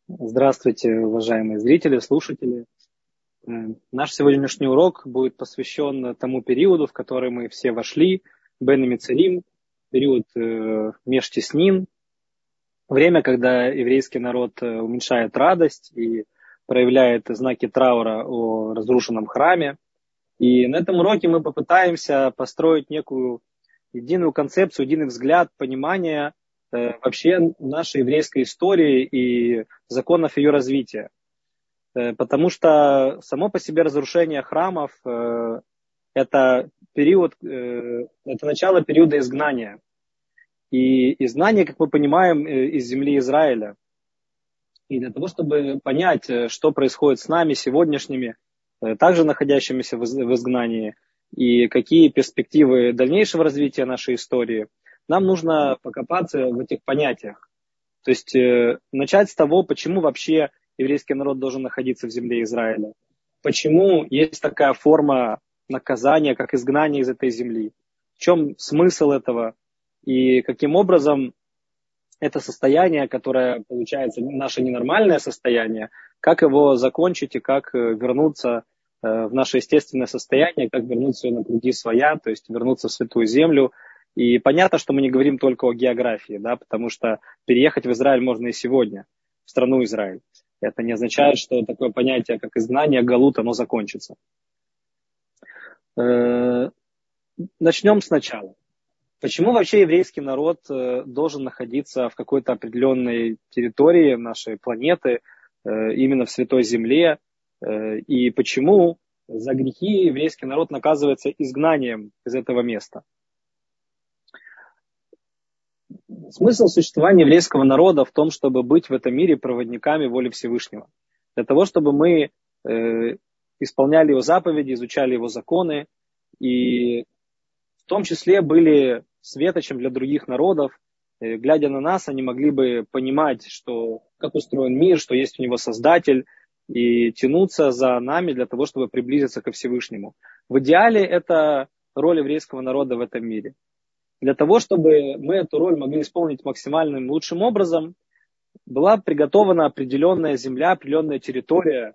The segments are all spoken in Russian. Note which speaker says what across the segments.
Speaker 1: Здравствуйте, уважаемые зрители, слушатели. Наш сегодняшний урок будет посвящен тому периоду, в который мы все вошли, Бен Мицарим, период Межтеснин, время, когда еврейский народ уменьшает радость и проявляет знаки траура о разрушенном храме. И на этом уроке мы попытаемся построить некую единую концепцию, единый взгляд, понимание вообще нашей еврейской истории и законов ее развития. Потому что само по себе разрушение храмов это период, это начало периода изгнания. И изгнание, как мы понимаем, из земли Израиля. И для того, чтобы понять, что происходит с нами сегодняшними, также находящимися в изгнании, и какие перспективы дальнейшего развития нашей истории, нам нужно покопаться в этих понятиях. То есть начать с того, почему вообще еврейский народ должен находиться в земле Израиля. Почему есть такая форма наказания, как изгнание из этой земли. В чем смысл этого? И каким образом это состояние, которое получается наше ненормальное состояние, как его закончить и как вернуться в наше естественное состояние, как вернуться на круги своя, то есть вернуться в Святую Землю. И понятно, что мы не говорим только о географии, да, потому что переехать в Израиль можно и сегодня, в страну Израиль. Это не означает, что такое понятие, как изгнание, галут, оно закончится. Начнем сначала. Почему вообще еврейский народ должен находиться в какой-то определенной территории нашей планеты, именно в Святой Земле, и почему за грехи еврейский народ наказывается изгнанием из этого места? Смысл существования еврейского народа в том, чтобы быть в этом мире проводниками воли Всевышнего. Для того, чтобы мы исполняли его заповеди, изучали его законы, и в том числе были светочем для других народов. Глядя на нас, они могли бы понимать, как устроен мир, что есть у него Создатель, и тянуться за нами для того, чтобы приблизиться ко Всевышнему. В идеале это роль еврейского народа в этом мире. Для того, чтобы мы эту роль могли исполнить максимальным лучшим образом, была приготована определенная земля, определенная территория,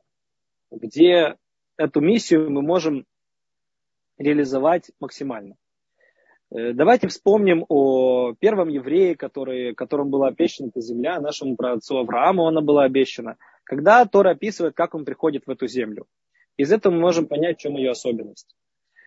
Speaker 1: где эту миссию мы можем реализовать максимально. Давайте вспомним о первом еврее, которому была обещана эта земля, нашему праотцу Аврааму она была обещана. Когда Тора описывает, как он приходит в эту землю. Из этого мы можем понять, в чем ее особенность.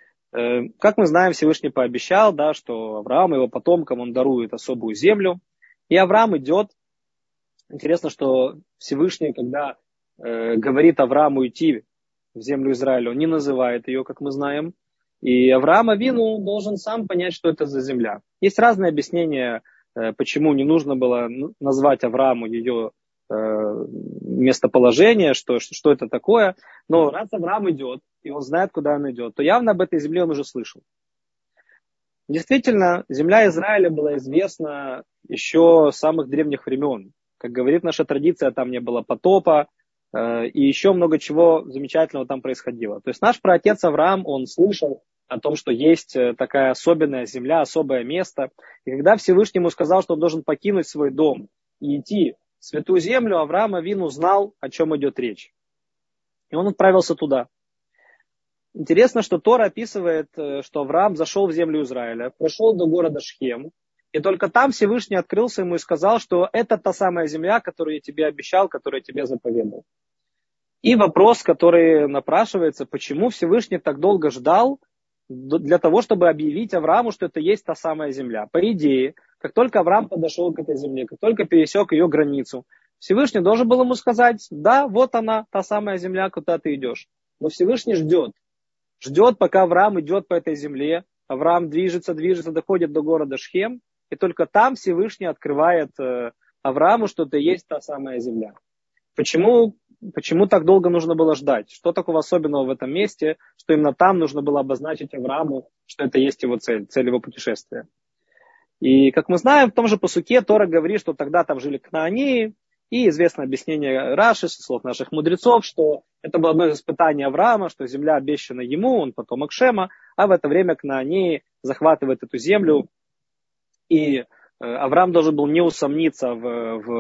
Speaker 1: Как мы знаем, Всевышний пообещал, да, что Авраам и его потомкам он дарует особую землю. И Авраам идет. Интересно, что Всевышний, когда говорит Аврааму идти в землю Израиля, он не называет ее, как мы знаем. И Авраам Авину должен сам понять, что это за земля. Есть разные объяснения, почему не нужно было назвать Аврааму ее местоположение, что это такое. Но раз Авраам идет, и он знает, куда он идет, то явно об этой земле он уже слышал. Действительно, земля Израиля была известна еще с самых древних времен. Как говорит наша традиция, там не было потопа, и еще много чего замечательного там происходило. То есть наш праотец Авраам, он слышал о том, что есть такая особенная земля, особое место. И когда Всевышний ему сказал, что он должен покинуть свой дом и идти в Святую Землю, Авраам Авину знал, о чем идет речь. И он отправился туда. Интересно, что Тора описывает, что Авраам зашел в землю Израиля, прошел до города Шхем, и только там Всевышний открылся ему и сказал, что это та самая земля, которую я тебе обещал, которую я тебе заповедал. И вопрос, который напрашивается, почему Всевышний так долго ждал для того, чтобы объявить Аврааму, что это есть та самая земля. По идее, как только Авраам подошел к этой земле, как только пересек ее границу, Всевышний должен был ему сказать, да, вот она, та самая земля, куда ты идешь. Но Всевышний ждет. Ждет, пока Авраам идет по этой земле. Авраам движется, доходит до города Шхем. И только там Всевышний открывает Аврааму, что это есть та самая земля. Почему так долго нужно было ждать? Что такого особенного в этом месте, что именно там нужно было обозначить Аврааму, что это есть его цель его путешествия? И, как мы знаем, в том же пасуке Тора говорит, что тогда там жили кнаанеи, и известно объяснение Раши, со слов наших мудрецов, что это было одно из испытаний Авраама, что земля обещана ему, он потомок Шема, а в это время кнаанеи захватывают эту землю, и Авраам должен был не усомниться в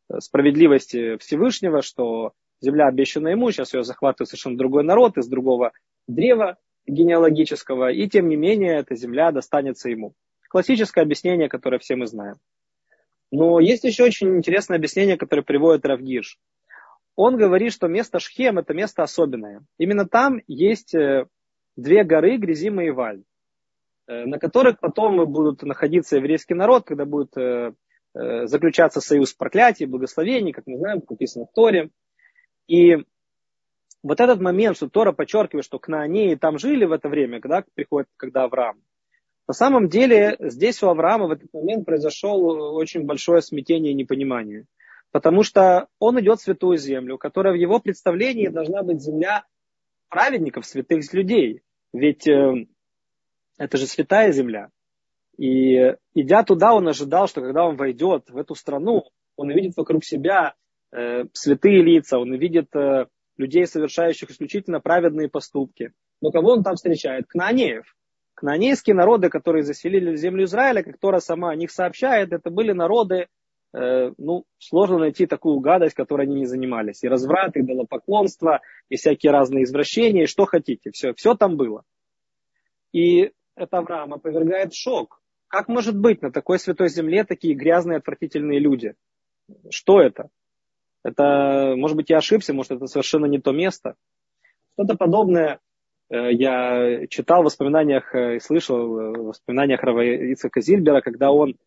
Speaker 1: справедливости Всевышнего, что земля обещана ему, сейчас ее захватывает совершенно другой народ из другого древа генеалогического, и тем не менее эта земля достанется ему. Классическое объяснение, которое все мы знаем. Но есть еще очень интересное объяснение, которое приводит Рав Гирш. Он говорит, что место Шхем – это место особенное. Именно там есть две горы, Гризим и Иваль, на которых потом будут находиться еврейский народ, когда будет заключаться союз проклятий, благословений, как мы знаем, как написано в Торе. И вот этот момент, что Тора подчеркивает, что кнаанеи там жили в это время, когда Авраам. На самом деле здесь у Авраама в этот момент произошло очень большое смятение и непонимание. Потому что он идет в святую землю, которая в его представлении должна быть земля праведников, святых людей. Ведь это же святая земля. И идя туда, он ожидал, что когда он войдет в эту страну, он увидит вокруг себя святые лица, он увидит людей, совершающих исключительно праведные поступки. Но кого он там встречает? Кнаанеев. Кнаанейские народы, которые заселили землю Израиля, как Тора сама о них сообщает, это были народы, сложно найти такую гадость, которой они не занимались. И разврат, и идолопоклонство, и всякие разные извращения, и что хотите. Все там было. И это Авраама повергает в шок. Как может быть на такой святой земле такие грязные, отвратительные люди? Что это? Это, может быть, я ошибся, может, это совершенно не то место. Что-то подобное я читал в воспоминаниях и слышал в воспоминаниях Рава Ицхака Зильбера, когда он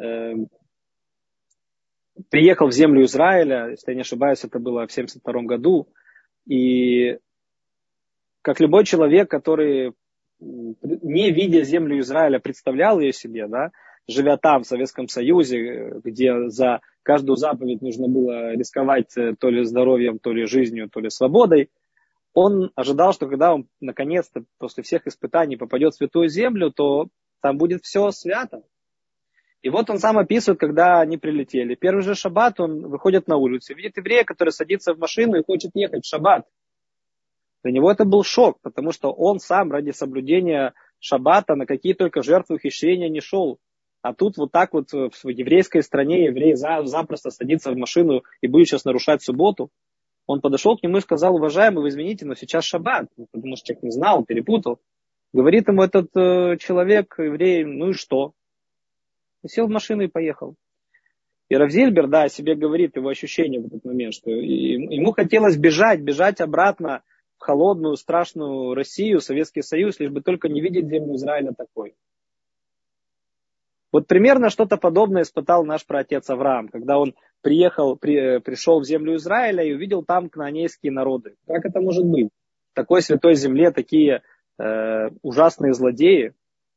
Speaker 1: приехал в землю Израиля, если я не ошибаюсь, это было в 1972 году, и как любой человек, который, не видя землю Израиля, представлял ее себе, да, живя там, в Советском Союзе, где за каждую заповедь нужно было рисковать то ли здоровьем, то ли жизнью, то ли свободой, он ожидал, что когда он наконец-то после всех испытаний попадет в Святую Землю, то там будет все свято. И вот он сам описывает, когда они прилетели. Первый же шаббат он выходит на улицу, видит еврея, который садится в машину и хочет ехать в шаббат. Для него это был шок, потому что он сам ради соблюдения шаббата на какие только жертвы ухищрения не шел. А тут вот так вот в еврейской стране еврей запросто садится в машину и будет сейчас нарушать субботу. Он подошел к нему и сказал: уважаемый, вы извините, но сейчас шаббат. Потому что человек не знал, перепутал. Говорит ему этот человек, еврей: ну и что? И сел в машину и поехал. И Рав Зильбер, о себе говорит, его ощущение в этот момент, что ему хотелось бежать обратно в холодную, страшную Россию, Советский Союз, лишь бы только не видеть землю Израиля такой. Вот примерно что-то подобное испытал наш праотец Авраам, когда он пришел в землю Израиля и увидел там кнаанейские народы. Как это может быть? В такой святой земле такие ужасные злодеи.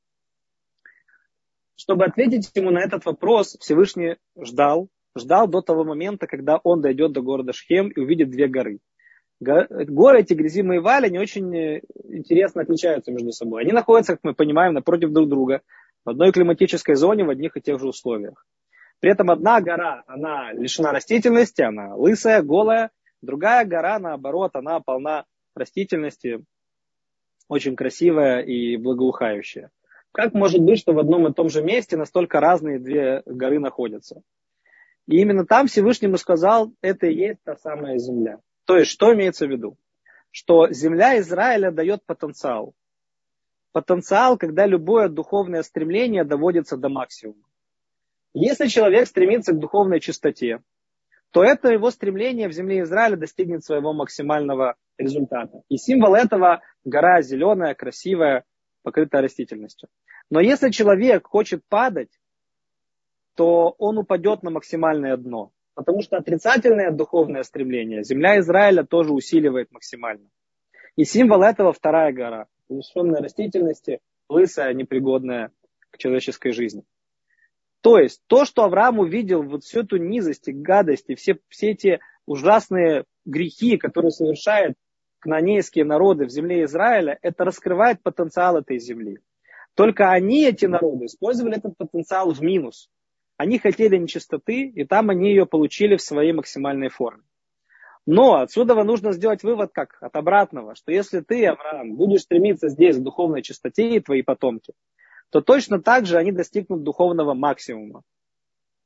Speaker 1: Чтобы ответить ему на этот вопрос, Всевышний ждал до того момента, когда он дойдет до города Шхем и увидит две горы. Горы эти, Гризим и Иваль, они очень интересно отличаются между собой. Они находятся, как мы понимаем, напротив друг друга, в одной климатической зоне, в одних и тех же условиях. При этом одна гора, она лишена растительности, она лысая, голая. Другая гора, наоборот, она полна растительности, очень красивая и благоухающая. Как может быть, что в одном и том же месте настолько разные две горы находятся? И именно там Всевышнему сказал: это и есть та самая земля. То есть, что имеется в виду? Что земля Израиля дает потенциал. Потенциал, когда любое духовное стремление доводится до максимума. Если человек стремится к духовной чистоте, то это его стремление в земле Израиля достигнет своего максимального результата. И символ этого — гора зеленая, красивая, покрытая растительностью. Но если человек хочет падать, то он упадет на максимальное дно. Потому что отрицательное духовное стремление земля Израиля тоже усиливает максимально. И символ этого — вторая гора, лишенная растительности, лысая, непригодная к человеческой жизни. То есть, то, что Авраам увидел, вот всю эту низость и гадость, и все эти ужасные грехи, которые совершают кнаанейские народы в земле Израиля, это раскрывает потенциал этой земли. Только они, эти народы, использовали этот потенциал в минус. Они хотели нечистоты, и там они ее получили в своей максимальной форме. Но отсюда нужно сделать вывод как от обратного, что если ты, Авраам, будешь стремиться здесь к духовной чистоте и твои потомки, то точно так же они достигнут духовного максимума.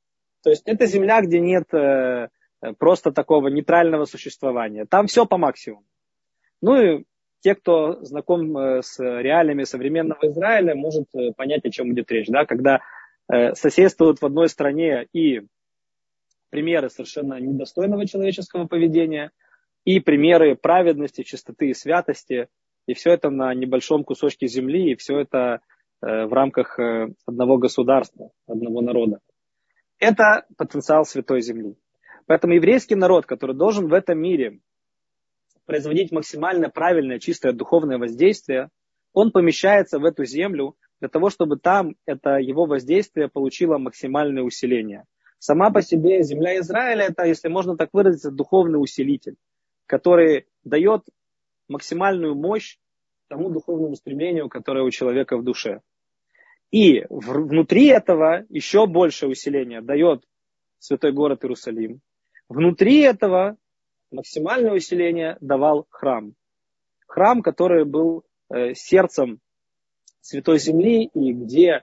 Speaker 1: То есть это земля, где нет просто такого нейтрального существования. Там все по максимуму. Ну и те, кто знаком с реалиями современного Израиля, может понять, о чем идет речь. Да? Когда соседствуют в одной стране и примеры совершенно недостойного человеческого поведения, и примеры праведности, чистоты и святости, и все это на небольшом кусочке земли, и все это в рамках одного государства, одного народа. Это потенциал Святой Земли. Поэтому еврейский народ, который должен в этом мире производить максимально правильное, чистое духовное воздействие, он помещается в эту землю для того, чтобы там это его воздействие получило максимальное усиление. Сама по себе земля Израиля, это, если можно так выразиться, духовный усилитель, который дает максимальную мощь тому духовному стремлению, которое у человека в душе. И внутри этого еще большее усиление дает святой город Иерусалим. Внутри этого максимальное усиление давал храм. Храм, который был сердцем Святой Земли, и где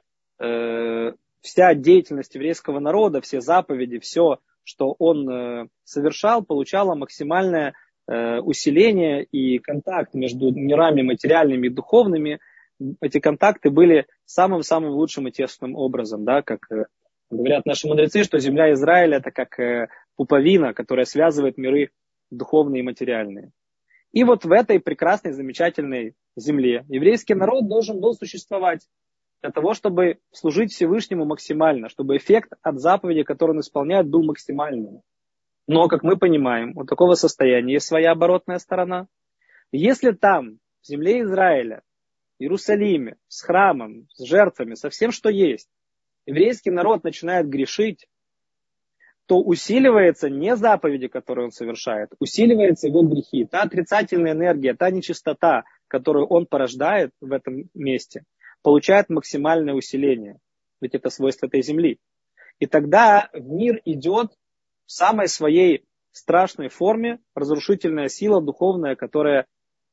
Speaker 1: вся деятельность еврейского народа, все заповеди, все, что он совершал, получало максимальное усиление и контакт между мирами материальными и духовными. Эти контакты были самым-самым лучшим и тесным образом, да, как говорят наши мудрецы, что земля Израиля это как пуповина, которая связывает миры духовные и материальные. И вот в этой прекрасной, замечательной земле еврейский народ должен был существовать для того, чтобы служить Всевышнему максимально, чтобы эффект от заповеди, которую он исполняет, был максимальным. Но, как мы понимаем, у такого состояния есть своя оборотная сторона. Если там, в земле Израиля, в Иерусалиме, с храмом, с жертвами, со всем, что есть, еврейский народ начинает грешить, то усиливается не заповеди, которые он совершает, усиливаются его грехи. Та отрицательная энергия, та нечистота, которую он порождает в этом месте, получает максимальное усиление. Ведь это свойство этой земли. И тогда в мир идет в самой своей страшной форме разрушительная сила духовная, которая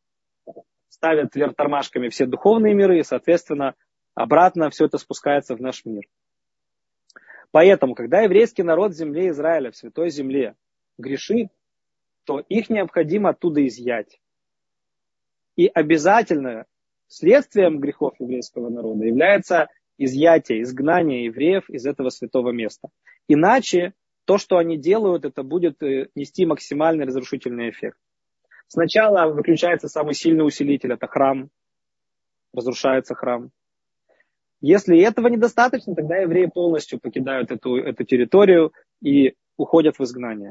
Speaker 1: ставит вверх тормашками все духовные миры, и, соответственно, обратно все это спускается в наш мир. Поэтому, когда еврейский народ в земле Израиля, в святой земле, грешит, то их необходимо оттуда изъять. И обязательно следствием грехов еврейского народа является изъятие, изгнание евреев из этого святого места. Иначе то, что они делают, это будет нести максимальный разрушительный эффект. Сначала выключается самый сильный усилитель, это храм, разрушается храм. Если этого недостаточно, тогда евреи полностью покидают эту территорию и уходят в изгнание.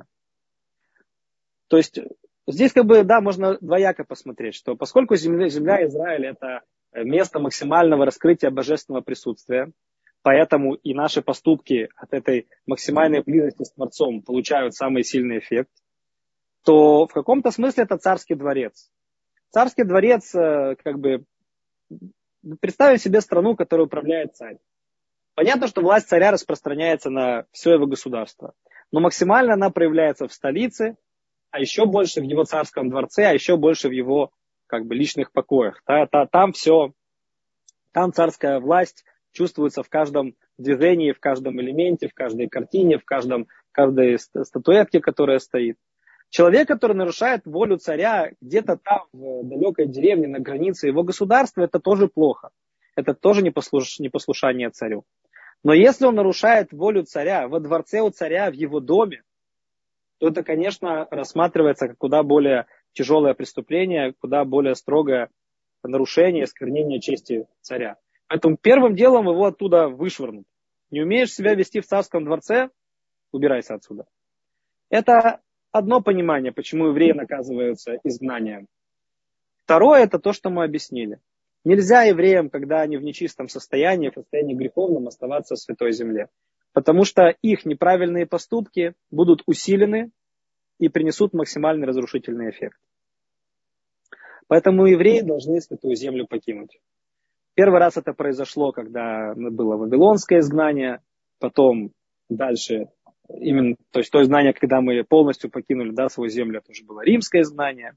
Speaker 1: То есть здесь можно двояко посмотреть, что поскольку земля Израиля это место максимального раскрытия божественного присутствия, поэтому и наши поступки от этой максимальной близости с Творцом получают самый сильный эффект, то в каком-то смысле это царский дворец. Царский дворец представим себе страну, которую управляет царь. Понятно, что власть царя распространяется на все его государство. Но максимально она проявляется в столице, а еще больше в его царском дворце, а еще больше в его личных покоях. Там все, там царская власть чувствуется в каждом движении, в каждом элементе, в каждой картине, в каждой статуэтке, которая стоит. Человек, который нарушает волю царя где-то там, в далекой деревне, на границе его государства, это тоже плохо. Это тоже непослушание царю. Но если он нарушает волю царя во дворце у царя, в его доме, то это, конечно, рассматривается как куда более тяжелое преступление, куда более строгое нарушение, осквернение чести царя. Поэтому первым делом его оттуда вышвырнут. Не умеешь себя вести в царском дворце, убирайся отсюда. Это одно понимание, почему евреи наказываются изгнанием. Второе, это то, что мы объяснили. Нельзя евреям, когда они в нечистом состоянии, в состоянии греховном, оставаться в святой земле. Потому что их неправильные поступки будут усилены и принесут максимальный разрушительный эффект. Поэтому евреи должны святую землю покинуть. Первый раз это произошло, когда было вавилонское изгнание, потом дальше, то изгнание, когда мы полностью покинули свою землю, это уже было римское изгнание.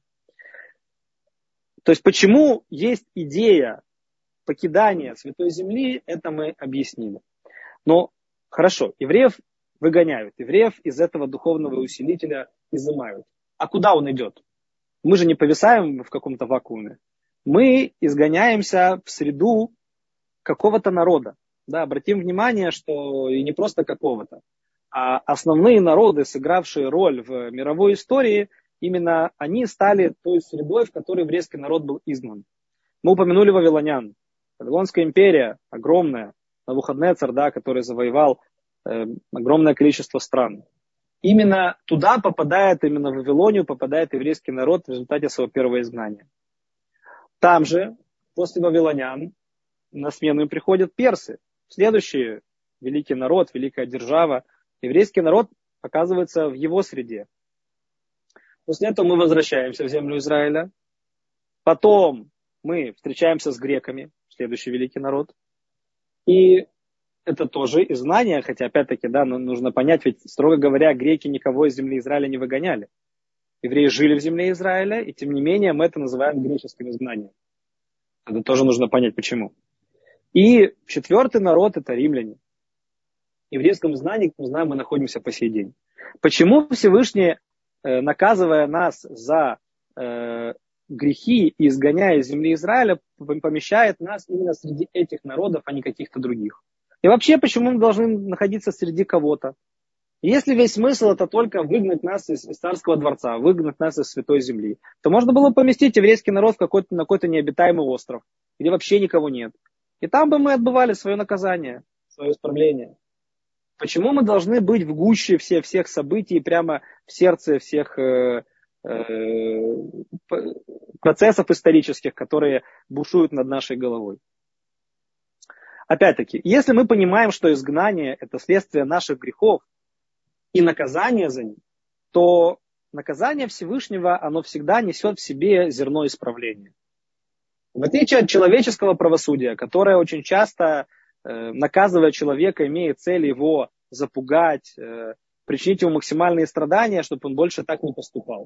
Speaker 1: То есть почему есть идея покидания святой земли, это мы объяснили. Но хорошо, евреев выгоняют. Евреев из этого духовного усилителя изымают. А куда он идет? Мы же не повисаем в каком-то вакууме. Мы изгоняемся в среду какого-то народа. Да, обратим внимание, что и не просто какого-то, а основные народы, сыгравшие роль в мировой истории, именно они стали той средой, в которой еврейский народ был изгнан. Мы упомянули вавилонян. Вавилонская империя огромная, Навуходнецар, да, который завоевал огромное количество стран. Именно туда попадает, именно в Вавилонию попадает еврейский народ в результате своего первого изгнания. Там же, после вавилонян, на смену им приходят персы. Следующий великий народ, великая держава. Еврейский народ оказывается в его среде. После этого мы возвращаемся в землю Израиля. Потом мы встречаемся с греками, следующий великий народ. И это тоже изгнание, хотя опять-таки, да, нужно понять, ведь, строго говоря, греки никого из земли Израиля не выгоняли. Евреи жили в земле Израиля, и тем не менее мы это называем греческим изгнанием. Это тоже нужно понять, почему. И четвертый народ – это римляне. В еврейском изгнании, мы знаем, мы находимся по сей день. Почему Всевышний, наказывая нас за грехи и изгоняя из земли Израиля, помещает нас именно среди этих народов, а не каких-то других? И вообще, почему мы должны находиться среди кого-то? Если весь смысл это только выгнать нас из царского дворца, выгнать нас из святой земли, то можно было поместить еврейский народ на какой-то необитаемый остров, где вообще никого нет. И там бы мы отбывали свое наказание, свое исправление. Почему мы должны быть в гуще всех событий, прямо в сердце всех процессов исторических, которые бушуют над нашей головой? Опять-таки, если мы понимаем, что изгнание – это следствие наших грехов и наказание за них, то наказание Всевышнего, оно всегда несет в себе зерно исправления. В отличие от человеческого правосудия, которое очень часто, наказывая человека, имеет цель его запугать, причинить ему максимальные страдания, чтобы он больше так не поступал,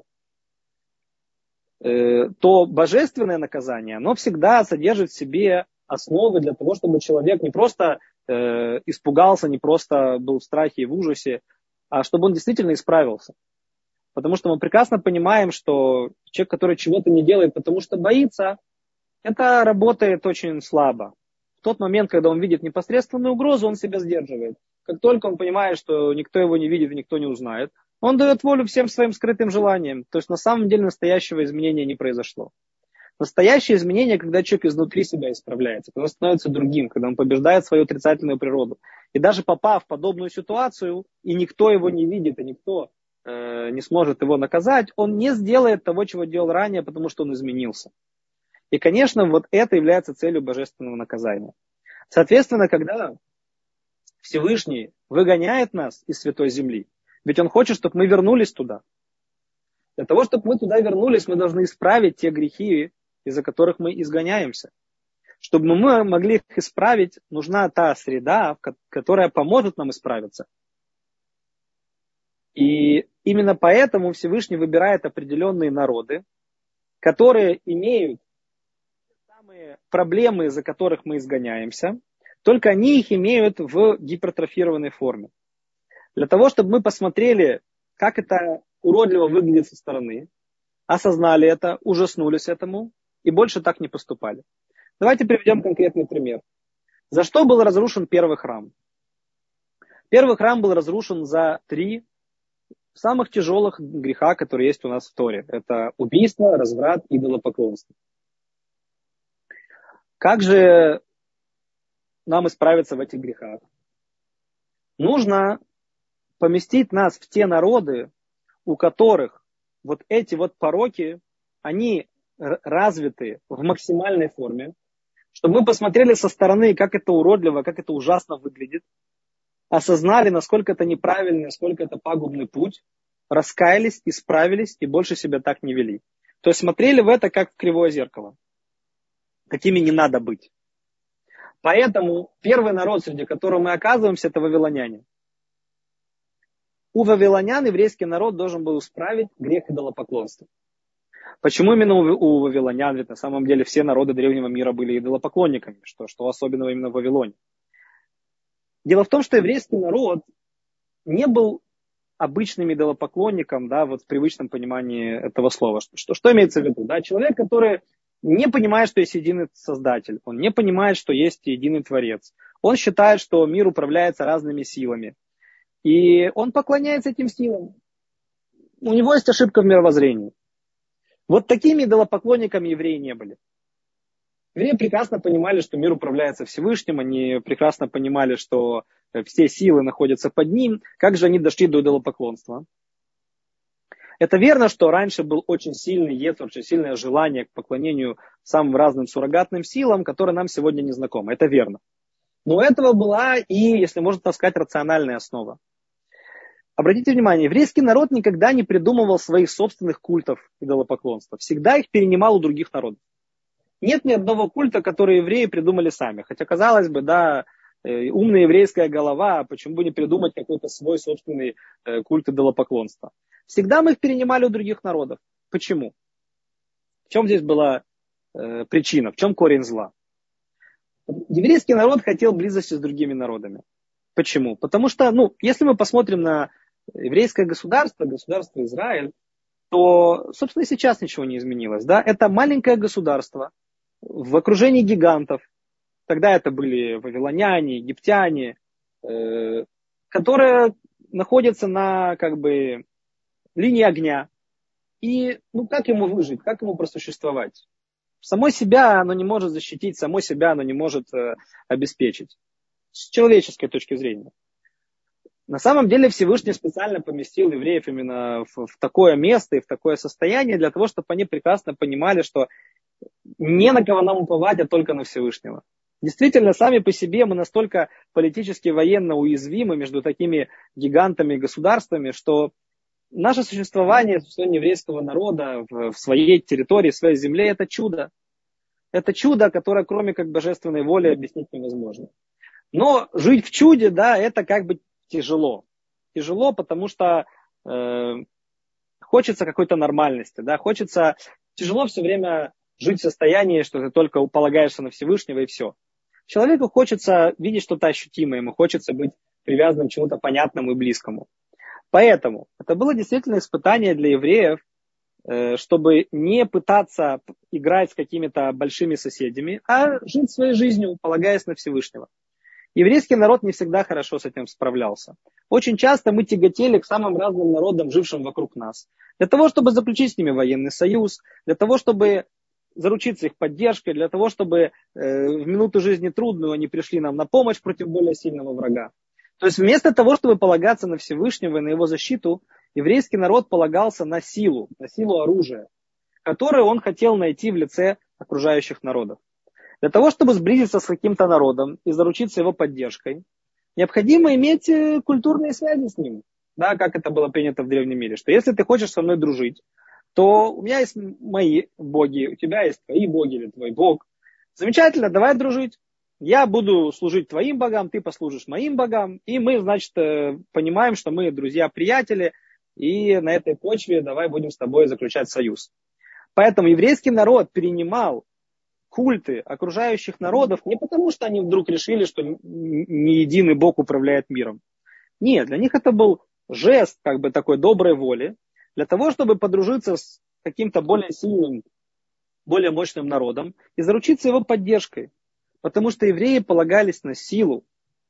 Speaker 1: то божественное наказание, оно всегда содержит в себе основы для того, чтобы человек не просто испугался, не просто был в страхе и в ужасе, а чтобы он действительно исправился. Потому что мы прекрасно понимаем, что человек, который чего-то не делает, потому что боится, это работает очень слабо. В тот момент, когда он видит непосредственную угрозу, он себя сдерживает. Как только он понимает, что никто его не видит и никто не узнает, он дает волю всем своим скрытым желаниям. То есть на самом деле настоящего изменения не произошло. Настоящее изменение, когда человек изнутри себя исправляется, когда он становится другим, когда он побеждает свою отрицательную природу. И даже попав в подобную ситуацию, и никто его не видит, и никто не сможет его наказать, он не сделает того, чего делал ранее, потому что он изменился. И, конечно, вот это является целью божественного наказания. Соответственно, когда Всевышний выгоняет нас из святой земли, ведь он хочет, чтобы мы вернулись туда. Для того, чтобы мы туда вернулись, мы должны исправить те грехи, из-за которых мы изгоняемся. Чтобы мы могли их исправить, нужна та среда, которая поможет нам исправиться. И именно поэтому Всевышний выбирает определенные народы, которые имеют самые проблемы, из-за которых мы изгоняемся, только они их имеют в гипертрофированной форме. Для того, чтобы мы посмотрели, как это уродливо выглядит со стороны, осознали это, ужаснулись этому и больше так не поступали. Давайте приведем конкретный пример. За что был разрушен первый храм? Первый храм был разрушен за 3 самых тяжелых греха, которые есть у нас в Торе. Это убийство, разврат, идолопоклонство. Как же нам исправиться в этих грехах? Нужно поместить нас в те народы, у которых вот эти вот пороки, они развиты в максимальной форме, чтобы мы посмотрели со стороны, как это уродливо, как это ужасно выглядит, осознали, насколько это неправильный, насколько это пагубный путь, раскаялись, исправились и больше себя так не вели. То есть смотрели в это как в кривое зеркало. Какими не надо быть. Поэтому первый народ, среди которого мы оказываемся, это вавилоняне. У вавилонян еврейский народ должен был исправить грех идолопоклонства. Почему именно у вавилонян? Ведь на самом деле все народы древнего мира были идолопоклонниками. Что особенного именно в Вавилоне? Дело в том, что еврейский народ не был обычным идолопоклонником, да, вот в привычном понимании этого слова. Что имеется в виду? Да? Человек, который не понимает, что есть единый Создатель, он не понимает, что есть единый Творец. Он считает, что мир управляется разными силами. И он поклоняется этим силам. У него есть ошибка в мировоззрении. Вот такими идолопоклонниками евреи не были. Евреи прекрасно понимали, что мир управляется Всевышним, они прекрасно понимали, что все силы находятся под ним. Как же они дошли до идолопоклонства? Это верно, что раньше был очень сильный ецер, очень сильное желание к поклонению самым разным суррогатным силам, которые нам сегодня не знакомы. Это верно. Но у этого была и, если можно так сказать, рациональная основа. Обратите внимание, еврейский народ никогда не придумывал своих собственных культов идолопоклонства. Всегда их перенимал у других народов. Нет ни одного культа, который евреи придумали сами. Хотя, казалось бы, да, умная еврейская голова, почему бы не придумать какой-то свой собственный культ идолопоклонства. Всегда мы их перенимали у других народов. Почему? В чем здесь была причина, в чем корень зла? Еврейский народ хотел близости с другими народами. Почему? Потому что, если мы посмотрим на еврейское государство, государство Израиль, то, собственно, и сейчас ничего не изменилось. Да? Это маленькое государство в окружении гигантов. Тогда это были вавилоняне, египтяне, которые находятся на линии огня. И как ему выжить, как ему просуществовать? Само себя оно не может защитить, само себя оно не может обеспечить. С человеческой точки зрения. На самом деле Всевышний специально поместил евреев именно в такое место и в такое состояние, для того, чтобы они прекрасно понимали, что не на кого нам уповать, а только на Всевышнего. Действительно, сами по себе мы настолько политически военно уязвимы между такими гигантами государствами, что наше существование еврейского народа в своей территории, в своей земле, это чудо. Это чудо, которое кроме божественной воли объяснить невозможно. Но жить в чуде, да, это тяжело. Тяжело, потому что хочется какой-то нормальности, да, тяжело все время жить в состоянии, что ты только полагаешься на Всевышнего и все. Человеку хочется видеть что-то ощутимое, ему хочется быть привязанным к чему-то понятному и близкому. Поэтому это было действительно испытание для евреев, чтобы не пытаться играть с какими-то большими соседями, а жить своей жизнью, полагаясь на Всевышнего. Еврейский народ не всегда хорошо с этим справлялся. Очень часто мы тяготели к самым разным народам, жившим вокруг нас. Для того, чтобы заключить с ними военный союз, для того, чтобы заручиться их поддержкой, для того, чтобы в минуту жизни трудную они пришли нам на помощь против более сильного врага. То есть вместо того, чтобы полагаться на Всевышнего и на его защиту, еврейский народ полагался на силу оружия, которое он хотел найти в лице окружающих народов. Для того, чтобы сблизиться с каким-то народом и заручиться его поддержкой, необходимо иметь культурные связи с ним. Да, как это было принято в древнем мире. Что если ты хочешь со мной дружить, то у меня есть мои боги, у тебя есть твои боги или твой бог. Замечательно, давай дружить. Я буду служить твоим богам, ты послужишь моим богам. И мы, значит, понимаем, что мы друзья-приятели. И на этой почве давай будем с тобой заключать союз. Поэтому еврейский народ перенимал культы окружающих народов не потому, что они вдруг решили, что не единый Бог управляет миром. Нет, для них это был жест такой доброй воли, для того, чтобы подружиться с каким-то более сильным, более мощным народом и заручиться его поддержкой. Потому что евреи полагались на силу.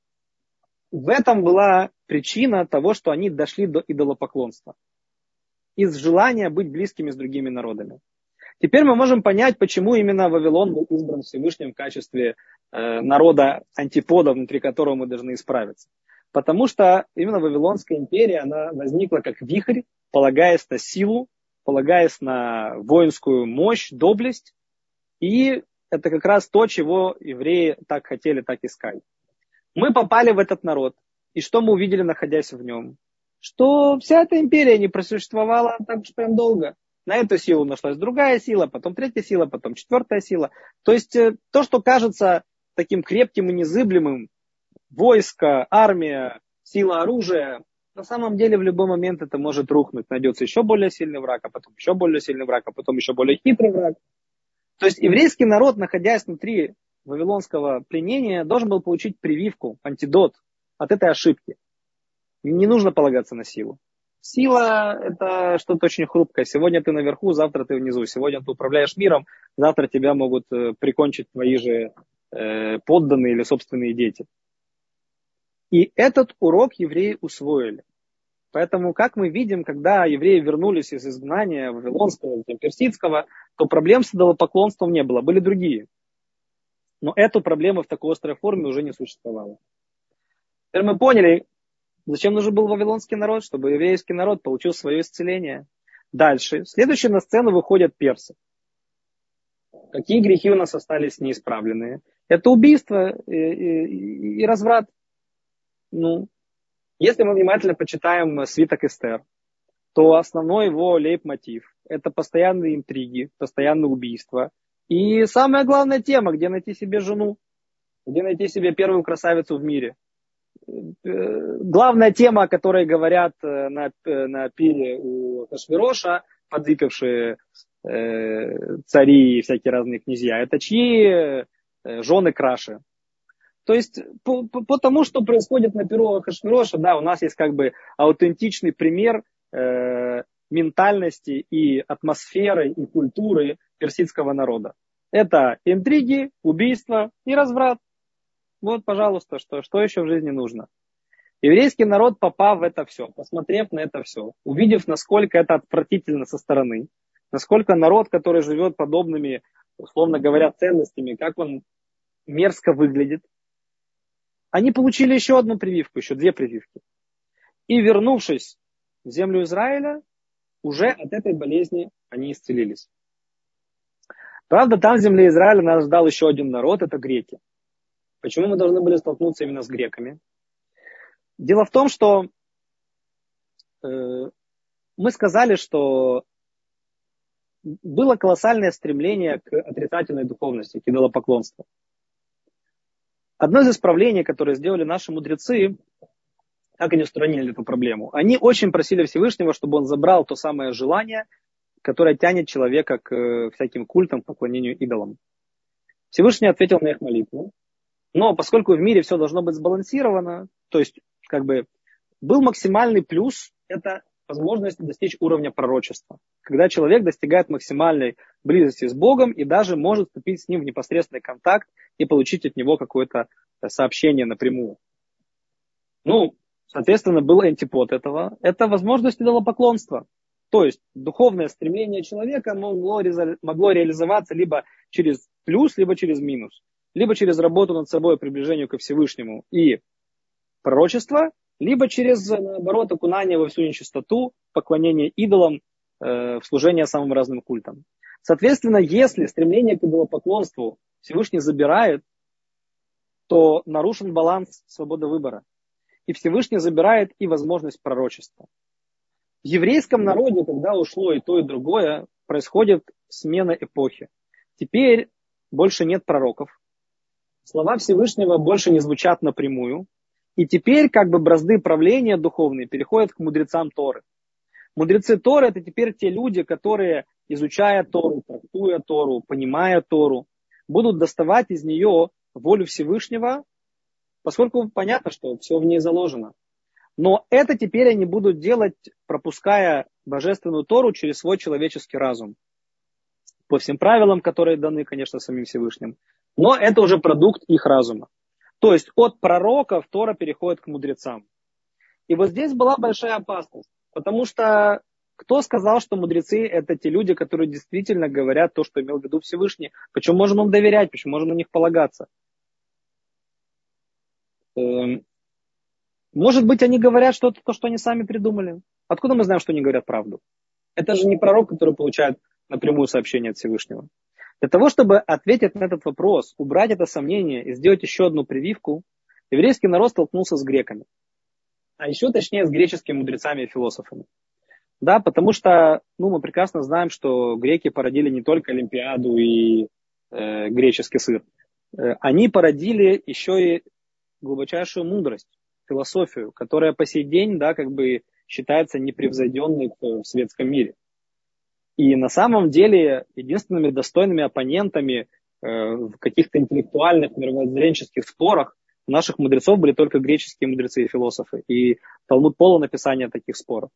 Speaker 1: В этом была причина того, что они дошли до идолопоклонства. Из желания быть близкими с другими народами. Теперь мы можем понять, почему именно Вавилон был избран Всевышним в качестве народа антипода, внутри которого мы должны исправиться. Потому что именно Вавилонская империя, она возникла как вихрь, полагаясь на силу, полагаясь на воинскую мощь, доблесть. И это как раз то, чего евреи так хотели, так искали. Мы попали в этот народ. И что мы увидели, находясь в нем? Что вся эта империя не просуществовала так уж прям долго. На эту силу нашлась другая сила, потом третья сила, потом четвертая сила. То есть то, что кажется таким крепким и незыблемым, войско, армия, сила оружия, на самом деле в любой момент это может рухнуть. Найдется еще более сильный враг, а потом еще более сильный враг, а потом еще более хитрый враг. То есть еврейский народ, находясь внутри вавилонского пленения, должен был получить прививку, антидот от этой ошибки. Не нужно полагаться на силу. Сила – это что-то очень хрупкое. Сегодня ты наверху, завтра ты внизу. Сегодня ты управляешь миром, завтра тебя могут прикончить твои же подданные или собственные дети. И этот урок евреи усвоили. Поэтому, как мы видим, когда евреи вернулись из изгнания вавилонского, персидского, то проблем с идолопоклонством не было, были другие. Но эту проблему в такой острой форме уже не существовало. Теперь мы поняли, зачем нужен был вавилонский народ, чтобы еврейский народ получил свое исцеление. Дальше. Следующие на сцену выходят персы. Какие грехи у нас остались неисправленные? Это убийство и разврат. Если мы внимательно почитаем свиток Эстер, то основной его лейб-мотив – это постоянные интриги, постоянные убийства. И самая главная тема, где найти себе жену, где найти себе первую красавицу в мире. Главная тема, о которой говорят на пире у Ахашвероша, подвыпившие цари и всякие разные князья, это чьи жены краше. То есть по тому, что происходит на пиру Ахашвероша, да, у нас есть как бы аутентичный пример ментальности и атмосферы и культуры персидского народа. Это интриги, убийства и разврат. Вот, пожалуйста, что еще в жизни нужно. Еврейский народ, попав в это все, посмотрев на это все, увидев, насколько это отвратительно со стороны, насколько народ, который живет подобными, условно говоря, ценностями, как он мерзко выглядит, они получили еще одну прививку, еще две прививки. И вернувшись в землю Израиля, уже от этой болезни они исцелились. Правда, там в земле Израиля нас ждал еще один народ, это греки. Почему мы должны были столкнуться именно с греками? Дело в том, что мы сказали, что было колоссальное стремление к отрицательной духовности, к идолопоклонству. Одно из исправлений, которое сделали наши мудрецы, как они устранили эту проблему? Они очень просили Всевышнего, чтобы он забрал то самое желание, которое тянет человека к всяким культам, поклонению идолам. Всевышний ответил на их молитву. Но поскольку в мире все должно быть сбалансировано, то есть как бы был максимальный плюс, это возможность достичь уровня пророчества. Когда человек достигает максимальной близости с Богом и даже может вступить с ним в непосредственный контакт и получить от него какое-то сообщение напрямую. Соответственно, был антипод этого. Это возможность идолопоклонства. То есть духовное стремление человека могло реализоваться либо через плюс, либо через минус. Либо через работу над собой, приближению ко Всевышнему и пророчество, либо через, наоборот, окунание во всю нечистоту, поклонение идолам, в служение самым разным культам. Соответственно, если стремление к идолопоклонству Всевышний забирает, то нарушен баланс свободы выбора. И Всевышний забирает и возможность пророчества. В еврейском народе, когда ушло и то, и другое, происходит смена эпохи. Теперь больше нет пророков. Слова Всевышнего больше не звучат напрямую. И теперь как бы бразды правления духовные переходят к мудрецам Торы. Мудрецы Торы — это теперь те люди, которые, изучая Тору, трактуя Тору, понимая Тору, будут доставать из нее волю Всевышнего, поскольку понятно, что все в ней заложено. Но это теперь они будут делать, пропуская божественную Тору через свой человеческий разум. По всем правилам, которые даны, конечно, самим Всевышним. Но это уже продукт их разума. То есть от пророков Тора переходит к мудрецам. И вот здесь была большая опасность. Потому что кто сказал, что мудрецы это те люди, которые действительно говорят то, что имел в виду Всевышний? Почему можем им доверять? Почему можем на них полагаться? Может быть, они говорят что-то, то, что они сами придумали. Откуда мы знаем, что они говорят правду? Это же не пророк, который получает напрямую сообщение от Всевышнего. Для того, чтобы ответить на этот вопрос, убрать это сомнение и сделать еще одну прививку, еврейский народ столкнулся с греками. А еще точнее с греческими мудрецами и философами. Да, потому что мы прекрасно знаем, что греки породили не только Олимпиаду и греческий сыр. Они породили еще и глубочайшую мудрость, философию, которая по сей день, да, как бы считается непревзойденной в светском мире. И на самом деле единственными достойными оппонентами в каких-то интеллектуальных мировоззренческих спорах У наших мудрецов были только греческие мудрецы и философы. И Талмуд полон описания таких споров.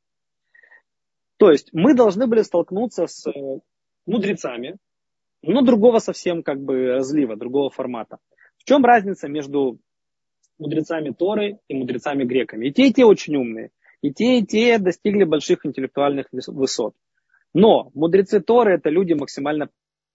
Speaker 1: То есть мы должны были столкнуться с мудрецами, но другого совсем как бы разлива, другого формата. В чем разница между мудрецами Торы и мудрецами греками? И те очень умные. И те достигли больших интеллектуальных высот. Но мудрецы Торы — это люди максимально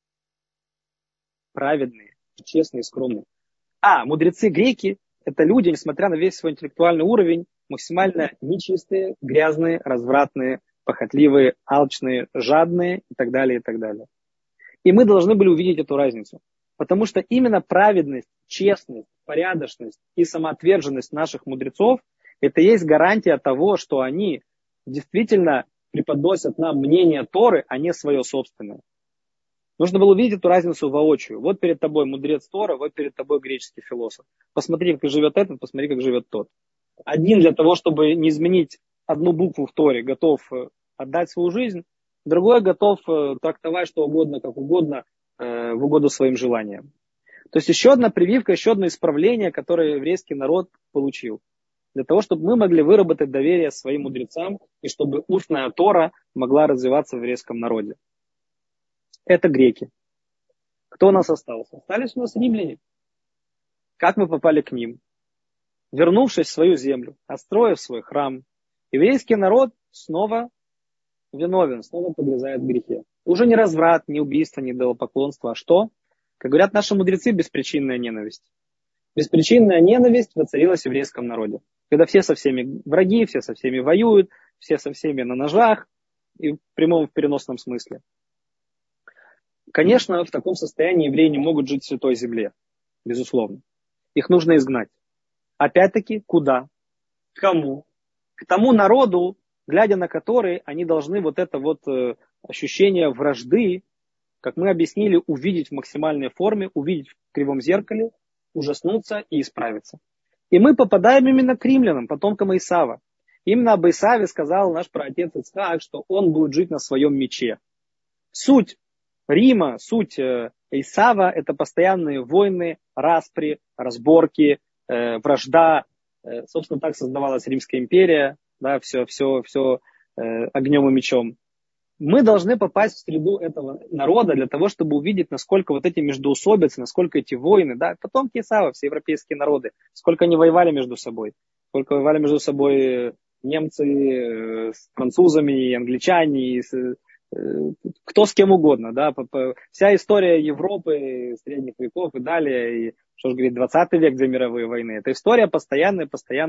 Speaker 1: праведные, честные, скромные. А мудрецы греки — это люди, несмотря на весь свой интеллектуальный уровень, максимально нечистые, грязные, развратные, похотливые, алчные, жадные и так далее, и так далее. И мы должны были увидеть эту разницу. Потому что именно праведность, честность, порядочность и самоотверженность наших мудрецов — это есть гарантия того, что они действительно преподносят нам мнение Торы, а не свое собственное. Нужно было увидеть эту разницу воочию. Вот перед тобой мудрец Тора, вот перед тобой греческий философ. Посмотри, как живет этот, посмотри, как живет тот. Один для того, чтобы не изменить одну букву в Торе, готов отдать свою жизнь, другой готов трактовать что угодно, как угодно, в угоду своим желаниям. То есть еще одна прививка, еще одно исправление, которое еврейский народ получил. Для того, чтобы мы могли выработать доверие своим мудрецам, и чтобы устная Тора могла развиваться в еврейском народе. Это греки. Кто у нас остался? Остались у нас римляне. Как мы попали к ним? Вернувшись в свою землю, отстроив свой храм, еврейский народ снова виновен, снова погрязает в грехе. Уже не разврат, не убийство, не идолопоклонство, а что? Как говорят наши мудрецы, беспричинная ненависть. Беспричинная ненависть воцарилась в еврейском народе. Когда все со всеми враги, все со всеми воюют, все со всеми на ножах, и в прямом и в переносном смысле. Конечно, в таком состоянии евреи не могут жить в Святой Земле, безусловно. Их нужно изгнать. Опять-таки, куда? Кому? К тому народу, глядя на который они должны вот это вот ощущение вражды, как мы объяснили, увидеть в максимальной форме, увидеть в кривом зеркале, ужаснуться и исправиться. И мы попадаем именно к римлянам, потомкам Исава. Именно об Исаве сказал наш праотец Ицхак, что он будет жить на своем мече. Суть Рима, суть Исава — это постоянные войны, распри, разборки, вражда. Собственно, так создавалась Римская империя, да, все огнем и мечом. Мы должны попасть в среду этого народа для того, чтобы увидеть, насколько вот эти междоусобицы, насколько эти войны, да, потомки Исава, все европейские народы, сколько они воевали между собой, сколько воевали между собой немцы с французами, и англичане, и кто с кем угодно, да, вся история Европы, средних веков и далее, и, что же говорить, 20 век, две мировые войны, это история постоянной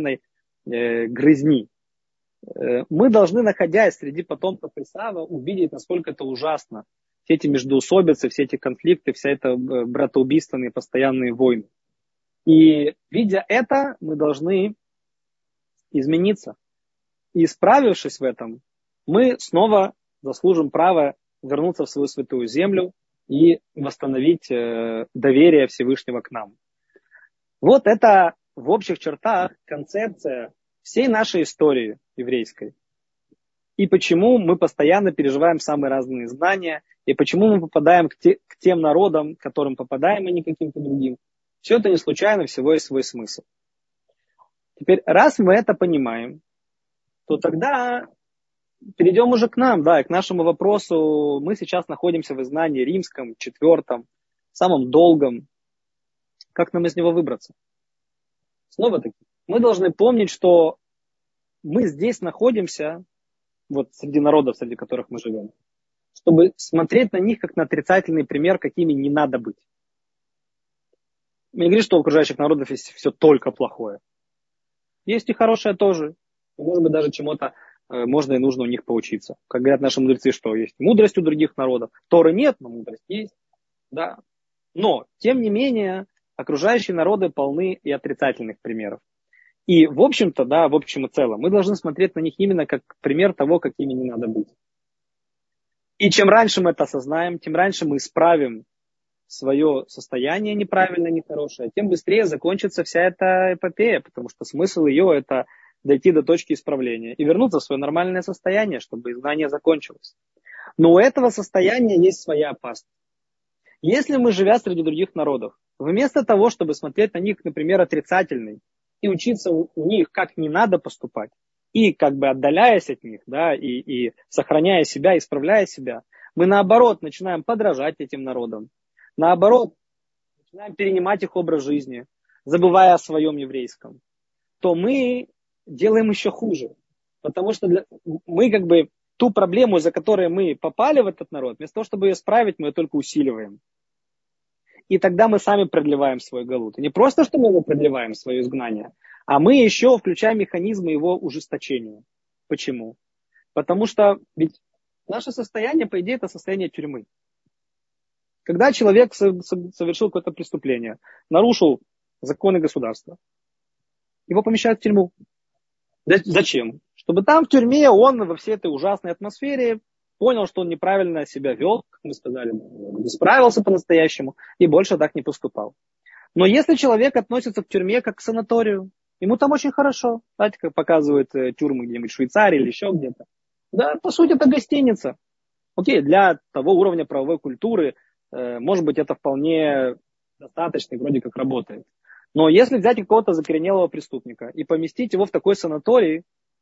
Speaker 1: грызни. Мы должны, находясь среди потомков Исава, увидеть, насколько это ужасно. Все эти междоусобицы, все эти конфликты, вся эта братоубийственные постоянные войны. И видя это, мы должны измениться. И справившись в этом, мы снова заслужим право вернуться в свою святую землю и восстановить доверие Всевышнего к нам. Вот это в общих чертах концепция всей нашей истории еврейской. И почему мы постоянно переживаем самые разные знания, и почему мы попадаем к тем народам, к которым попадаем, а не к каким-то другим. Все это не случайно, всего есть свой смысл. Теперь, раз мы это понимаем, то тогда перейдем уже к нам, да, и к нашему вопросу. Мы сейчас находимся в изгнании римском, 4-м, самом долгом. Как нам из него выбраться? Снова-таки, мы должны помнить, что мы здесь находимся, вот среди народов, среди которых мы живем, чтобы смотреть на них как на отрицательный пример, какими не надо быть. Не говори, что у окружающих народов есть все только плохое. Есть и хорошее тоже. И, может быть, даже чему-то можно и нужно у них поучиться. Как говорят наши мудрецы, что есть мудрость у других народов. Торы нет, но мудрость есть. Да. Но, тем не менее, окружающие народы полны и отрицательных примеров. И, в общем-то, да, в общем и целом, мы должны смотреть на них именно как пример того, какими не надо быть. И чем раньше мы это осознаем, тем раньше мы исправим свое состояние неправильное, нехорошее, тем быстрее закончится вся эта эпопея, потому что смысл ее — это дойти до точки исправления и вернуться в свое нормальное состояние, чтобы изгнание закончилось. Но у этого состояния есть своя опасность. Если мы, живя среди других народов, Вместо того, чтобы смотреть на них, например, отрицательный, и учиться у них, как не надо поступать, и как бы отдаляясь от них, да, и сохраняя себя, исправляя себя, мы наоборот начинаем подражать этим народам, наоборот начинаем перенимать их образ жизни, забывая о своем еврейском, то мы делаем еще хуже. Потому что мы как бы ту проблему, за которой мы попали в этот народ, вместо того, чтобы ее исправить, мы ее только усиливаем. И тогда мы сами продлеваем свой галут. И не просто, что мы его продлеваем, свое изгнание, а мы еще включаем механизмы его ужесточения. Почему? Потому что ведь наше состояние, по идее, это состояние тюрьмы. Когда человек совершил какое-то преступление, нарушил законы государства, его помещают в тюрьму. Зачем? Чтобы там в тюрьме он во всей этой ужасной атмосфере понял, что он неправильно себя вел, как мы сказали, исправился по-настоящему и больше так не поступал. Но если человек относится к тюрьме как к санаторию, ему там очень хорошо, знаете, как показывают тюрьмы где-нибудь в Швейцарии или еще где-то. Да, по сути, это гостиница. Окей, для того уровня правовой культуры, может быть, это вполне достаточно и вроде как работает. Но если взять какого-то закоренелого преступника и поместить его в такой санаторий,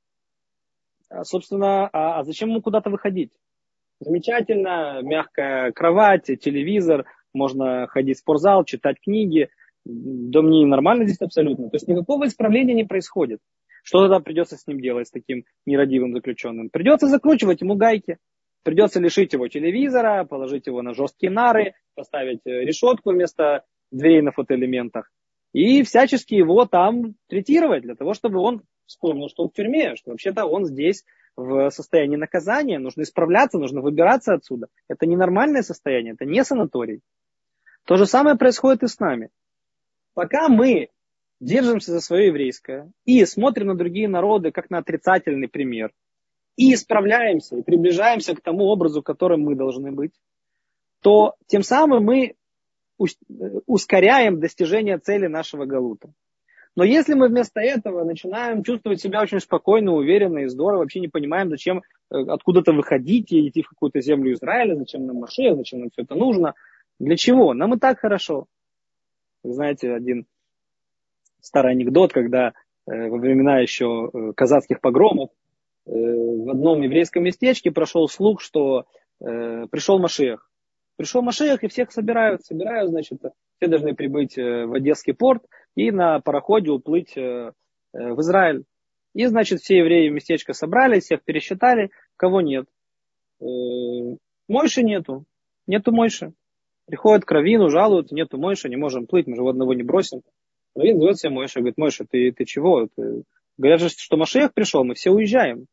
Speaker 1: собственно, а зачем ему куда-то выходить? Замечательно, мягкая кровать, телевизор, можно ходить в спортзал, читать книги. Да мне нормально здесь абсолютно. То есть никакого исправления не происходит. Что тогда придется с ним делать, с таким нерадивым заключенным? Придется закручивать ему гайки. Придется лишить его телевизора, положить его на жесткие нары, поставить решетку вместо дверей на фотоэлементах. И всячески его там третировать, для того, чтобы он вспомнил, что он в тюрьме, что вообще-то он здесь в состоянии наказания, нужно исправляться, нужно выбираться отсюда. Это ненормальное состояние, это не санаторий. То же самое происходит и с нами. Пока мы держимся за свое еврейское и смотрим на другие народы как на отрицательный пример, и исправляемся, и приближаемся к тому образу, которым мы должны быть, то тем самым мы ускоряем достижение цели нашего галута. Но если мы вместо этого начинаем чувствовать себя очень спокойно, уверенно и здорово, вообще не понимаем, зачем откуда-то выходить и идти в какую-то землю Израиля, зачем нам Машиах, зачем нам все это нужно, для чего? Нам и так хорошо. Вы знаете, один старый анекдот, когда во времена еще казацких погромов в одном еврейском местечке прошел слух, что пришел Машиах. Пришел Машиах, и всех собирают, значит, все должны прибыть в Одесский порт и на пароходе уплыть в Израиль. И, значит, все евреи в местечко собрались, всех пересчитали, кого нет. Мойши нету Мойши. Приходят к раввину, жалуются, нету Мойши, не можем плыть, мы же одного не бросим. Раввин зовет себе Мойши, говорит: Мойши, ты чего? Говорят же, что Машиах пришел, мы все уезжаем.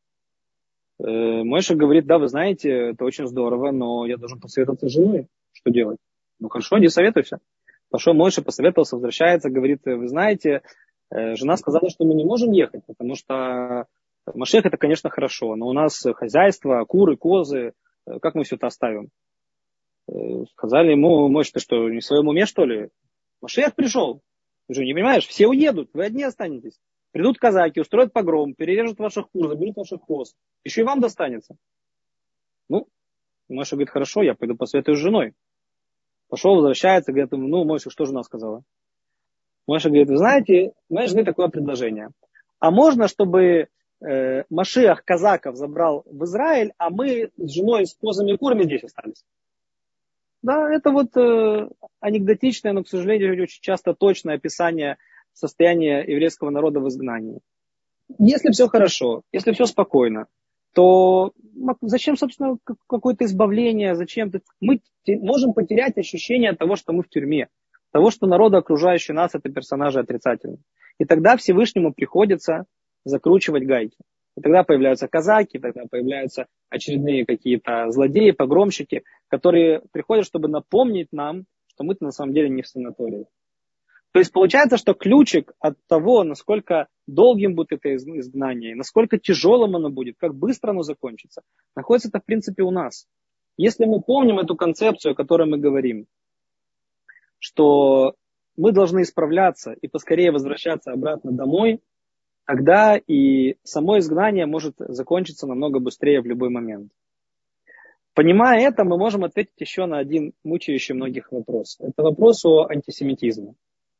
Speaker 1: Мойша говорит: да, вы знаете, это очень здорово, но я должен посоветоваться с женой, что делать. Ну хорошо, не советуйся. Пошел Мойша, посоветовался, возвращается, говорит: вы знаете, жена сказала, что мы не можем ехать, потому что Машиах это, конечно, хорошо, но у нас хозяйство, куры, козы, как мы все это оставим? Сказали ему: Мойша, ты что, не в своем уме, что ли? Машиах пришел. Ты же не понимаешь, все уедут, вы одни останетесь. Придут казаки, устроят погром, перережут ваших кур, заберут ваших коз. Еще и вам достанется. Ну, Мойша говорит: хорошо, я пойду посоветуюсь с женой. Пошел, возвращается, говорит: ну, Мойша, что жена сказала? Мойша говорит: вы знаете, у моей жены такое предложение. А можно, чтобы Машиах казаков забрал в Израиль, а мы с женой, с козами и курами здесь остались? Да, это вот анекдотичное, но, к сожалению, очень часто точное описание состояния еврейского народа в изгнании. Если все хорошо, если все спокойно, то зачем, собственно, какое-то избавление, зачем? Мы можем потерять ощущение того, что мы в тюрьме, того, что народы, окружающие нас, это персонажи отрицательные. И тогда Всевышнему приходится закручивать гайки. И тогда появляются казаки, тогда появляются очередные какие-то злодеи, погромщики, которые приходят, чтобы напомнить нам, что мы-то на самом деле не в санатории. То есть получается, что ключик от того, насколько долгим будет это изгнание, насколько тяжелым оно будет, как быстро оно закончится, находится это в принципе у нас. Если мы помним эту концепцию, о которой мы говорим, что мы должны исправляться и поскорее возвращаться обратно домой, тогда и само изгнание может закончиться намного быстрее в любой момент. Понимая это, мы можем ответить еще на один мучающий многих вопрос. Это вопрос о антисемитизме.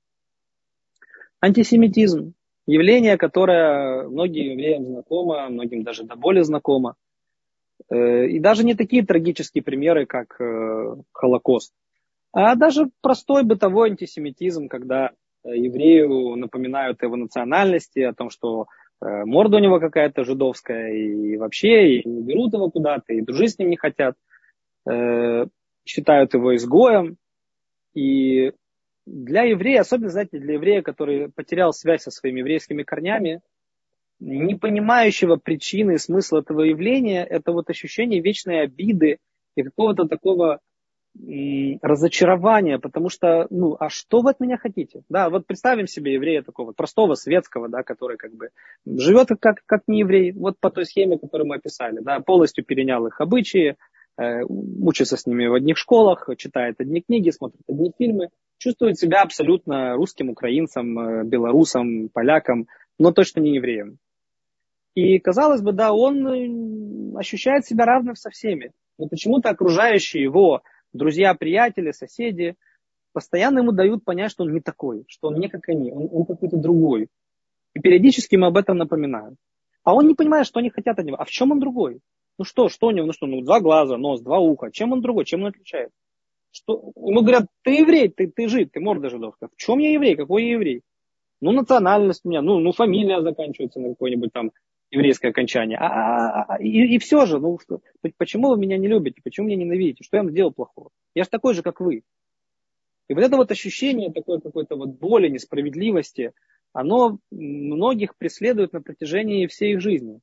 Speaker 1: Антисемитизм – явление, которое многим евреям знакомо, многим даже до боли знакомо. И даже не такие трагические примеры, как Холокост, а даже простой бытовой антисемитизм, когда еврею напоминают о его национальности, о том, что морда у него какая-то жидовская, и вообще и не берут его куда-то, и дружить с ним не хотят, считают его изгоем. И для еврея, особенно, знаете, для еврея, который потерял связь со своими еврейскими корнями, не понимающего причины и смысла этого явления, это вот ощущение вечной обиды и какого-то такого разочарования, потому что, а что вы от меня хотите? Да, вот представим себе еврея такого простого, светского, да, который как бы живет как не еврей, вот по той схеме, которую мы описали, да, полностью перенял их обычаи, учится с ними в одних школах, читает одни книги, смотрит одни фильмы, чувствует себя абсолютно русским, украинцем, белорусом, поляком, но точно не евреем. И, казалось бы, да, он ощущает себя равным со всеми. Но почему-то окружающие его друзья, приятели, соседи постоянно ему дают понять, что он не такой, что он не как они, он какой-то другой. И периодически ему об этом напоминают. А он не понимает, что они хотят от него. А в чем он другой? Что у него? Два глаза, нос, два уха. Чем он другой? Чем он отличается? Ему говорят, ты еврей, ты жид, ты морда жидовская. В чем я еврей? Какой я еврей? Национальность у меня, фамилия заканчивается на какое-нибудь там еврейское окончание. И все же, почему вы меня не любите? Почему меня ненавидите? Что я вам сделал плохого? Я же такой же, как вы. И вот это вот ощущение такой какой-то вот боли, несправедливости, оно многих преследует на протяжении всей их жизни.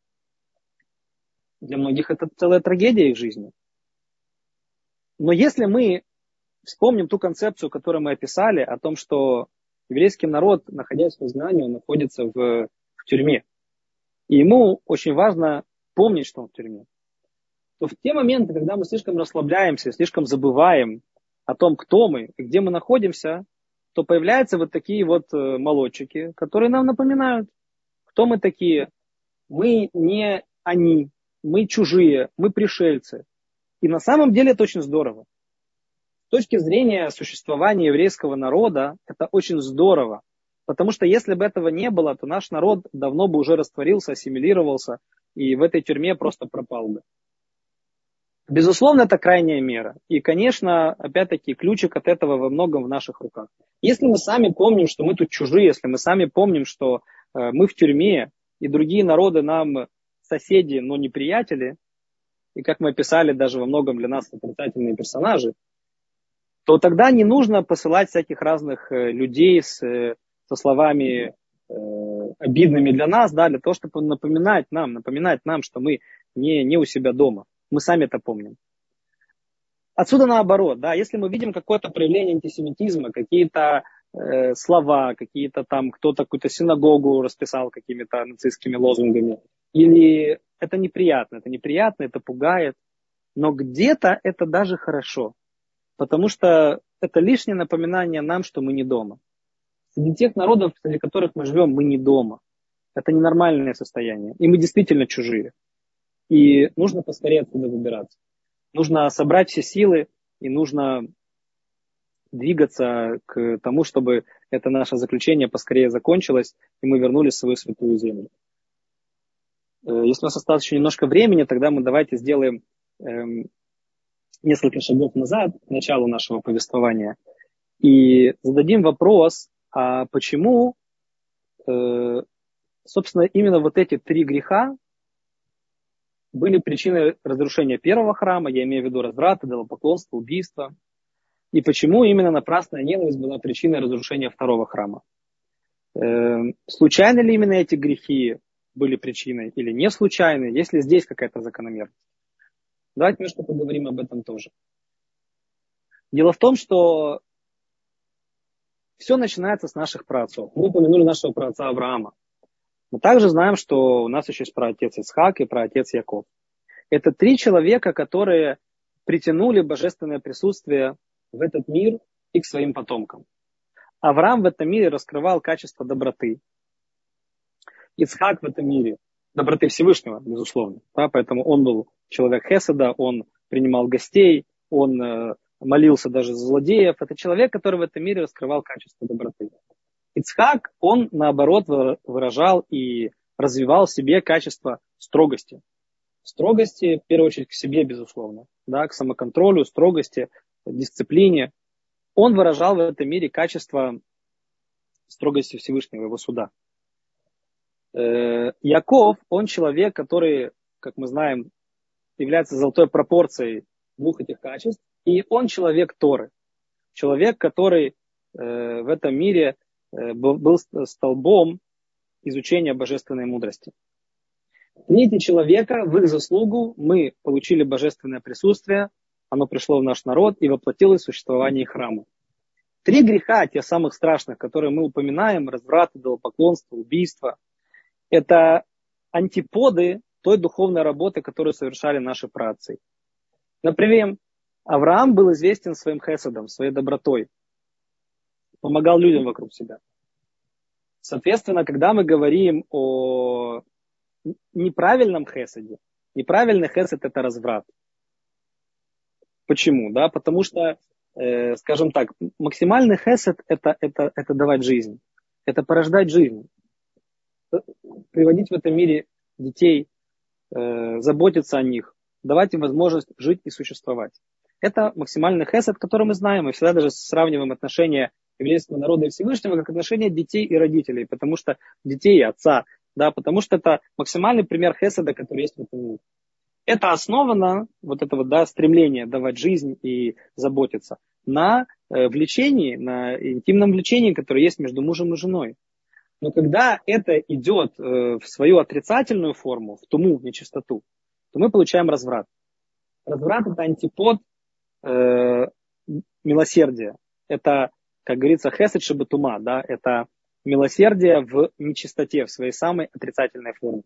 Speaker 1: Для многих это целая трагедия их жизни. Но если мы вспомним ту концепцию, которую мы описали, о том, что еврейский народ, находясь в изгнании, он находится в тюрьме. И ему очень важно помнить, что он в тюрьме. То в те моменты, когда мы слишком расслабляемся, слишком забываем о том, кто мы и где мы находимся, то появляются вот такие вот молодчики, которые нам напоминают, кто мы такие. Мы не они, мы чужие, мы пришельцы. И на самом деле это очень здорово. С точки зрения существования еврейского народа, это очень здорово. Потому что если бы этого не было, то наш народ давно бы уже растворился, ассимилировался и в этой тюрьме просто пропал бы. Безусловно, это крайняя мера. И, конечно, опять-таки, ключик от этого во многом в наших руках. Если мы сами помним, что мы тут чужие, если мы сами помним, что мы в тюрьме, и другие народы нам соседи, но не приятели, и, как мы описали, даже во многом для нас отрицательные персонажи, то тогда не нужно посылать всяких разных людей со словами обидными для нас, да, для того, чтобы напоминать нам, что мы не у себя дома. Мы сами это помним. Отсюда наоборот, да, если мы видим какое-то проявление антисемитизма, какие-то слова, какие-то там, кто-то какую-то синагогу расписал какими-то нацистскими лозунгами, или это неприятно, это пугает, но где-то это даже хорошо. Потому что это лишнее напоминание нам, что мы не дома. Среди тех народов, среди которых мы живем, мы не дома. Это ненормальное состояние. И мы действительно чужие. И нужно поскорее отсюда выбираться. Нужно собрать все силы и нужно двигаться к тому, чтобы это наше заключение поскорее закончилось, и мы вернулись в свою святую землю. Если у нас осталось еще немножко времени, тогда мы давайте сделаем несколько шагов назад, к началу нашего повествования, и зададим вопрос, а почему, собственно, именно вот эти 3 греха были причиной разрушения первого храма, я имею в виду разврат, идолопоклонство, убийство, и почему именно напрасная ненависть была причиной разрушения второго храма. Случайно ли именно эти грехи были причиной или не случайны, есть ли здесь какая-то закономерность? Давайте немножко поговорим об этом тоже. Дело в том, что все начинается с наших праотцов. Мы упомянули нашего праотца Авраама. Мы также знаем, что у нас еще есть праотец Ицхак и праотец Яков. Это 3 человека, которые притянули божественное присутствие в этот мир и к своим потомкам. Авраам в этом мире раскрывал качество доброты. Ицхак в этом мире доброты Всевышнего, безусловно. Да, поэтому он был человек хеседа, он принимал гостей, он молился даже за злодеев. Это человек, который в этом мире раскрывал качество доброты. Ицхак, он наоборот выражал и развивал в себе качество строгости. Строгости, в первую очередь, к себе, безусловно, да, к самоконтролю, строгости, дисциплине. Он выражал в этом мире качество строгости Всевышнего, его суда. Яков, он человек, который, как мы знаем, является золотой пропорцией двух этих качеств. И он человек Торы. Человек, который в этом мире был столбом изучения божественной мудрости. Третий человека, в их заслугу мы получили божественное присутствие, оно пришло в наш народ и воплотилось в существование храма. 3 греха, те самых страшных, которые мы упоминаем, разврат, идолопоклонство, убийство, это антиподы той духовной работы, которую совершали наши праотцы. Например, Авраам был известен своим хесадом, своей добротой, помогал людям вокруг себя. Соответственно, когда мы говорим о неправильном хесаде, неправильный хесад – это разврат. Почему? Да? Потому что, скажем так, максимальный хесад – это давать жизнь, это порождать жизнь, приводить в этом мире детей, заботиться о них, давать им возможность жить и существовать. Это максимальный хесед, который мы знаем. Мы всегда даже сравниваем отношения еврейского народа и Всевышнего как отношения детей и родителей, потому что детей и отца, да, потому что это максимальный пример хеседа, который есть в этом мире. Это основано, вот это вот, да, стремление давать жизнь и заботиться, на влечении, на интимном влечении, которое есть между мужем и женой. Но когда это идет в свою отрицательную форму, в туму, в нечистоту, то мы получаем разврат. Разврат – это антипод милосердия. Это, как говорится, хесед шебетума, да, это милосердие в нечистоте, в своей самой отрицательной форме.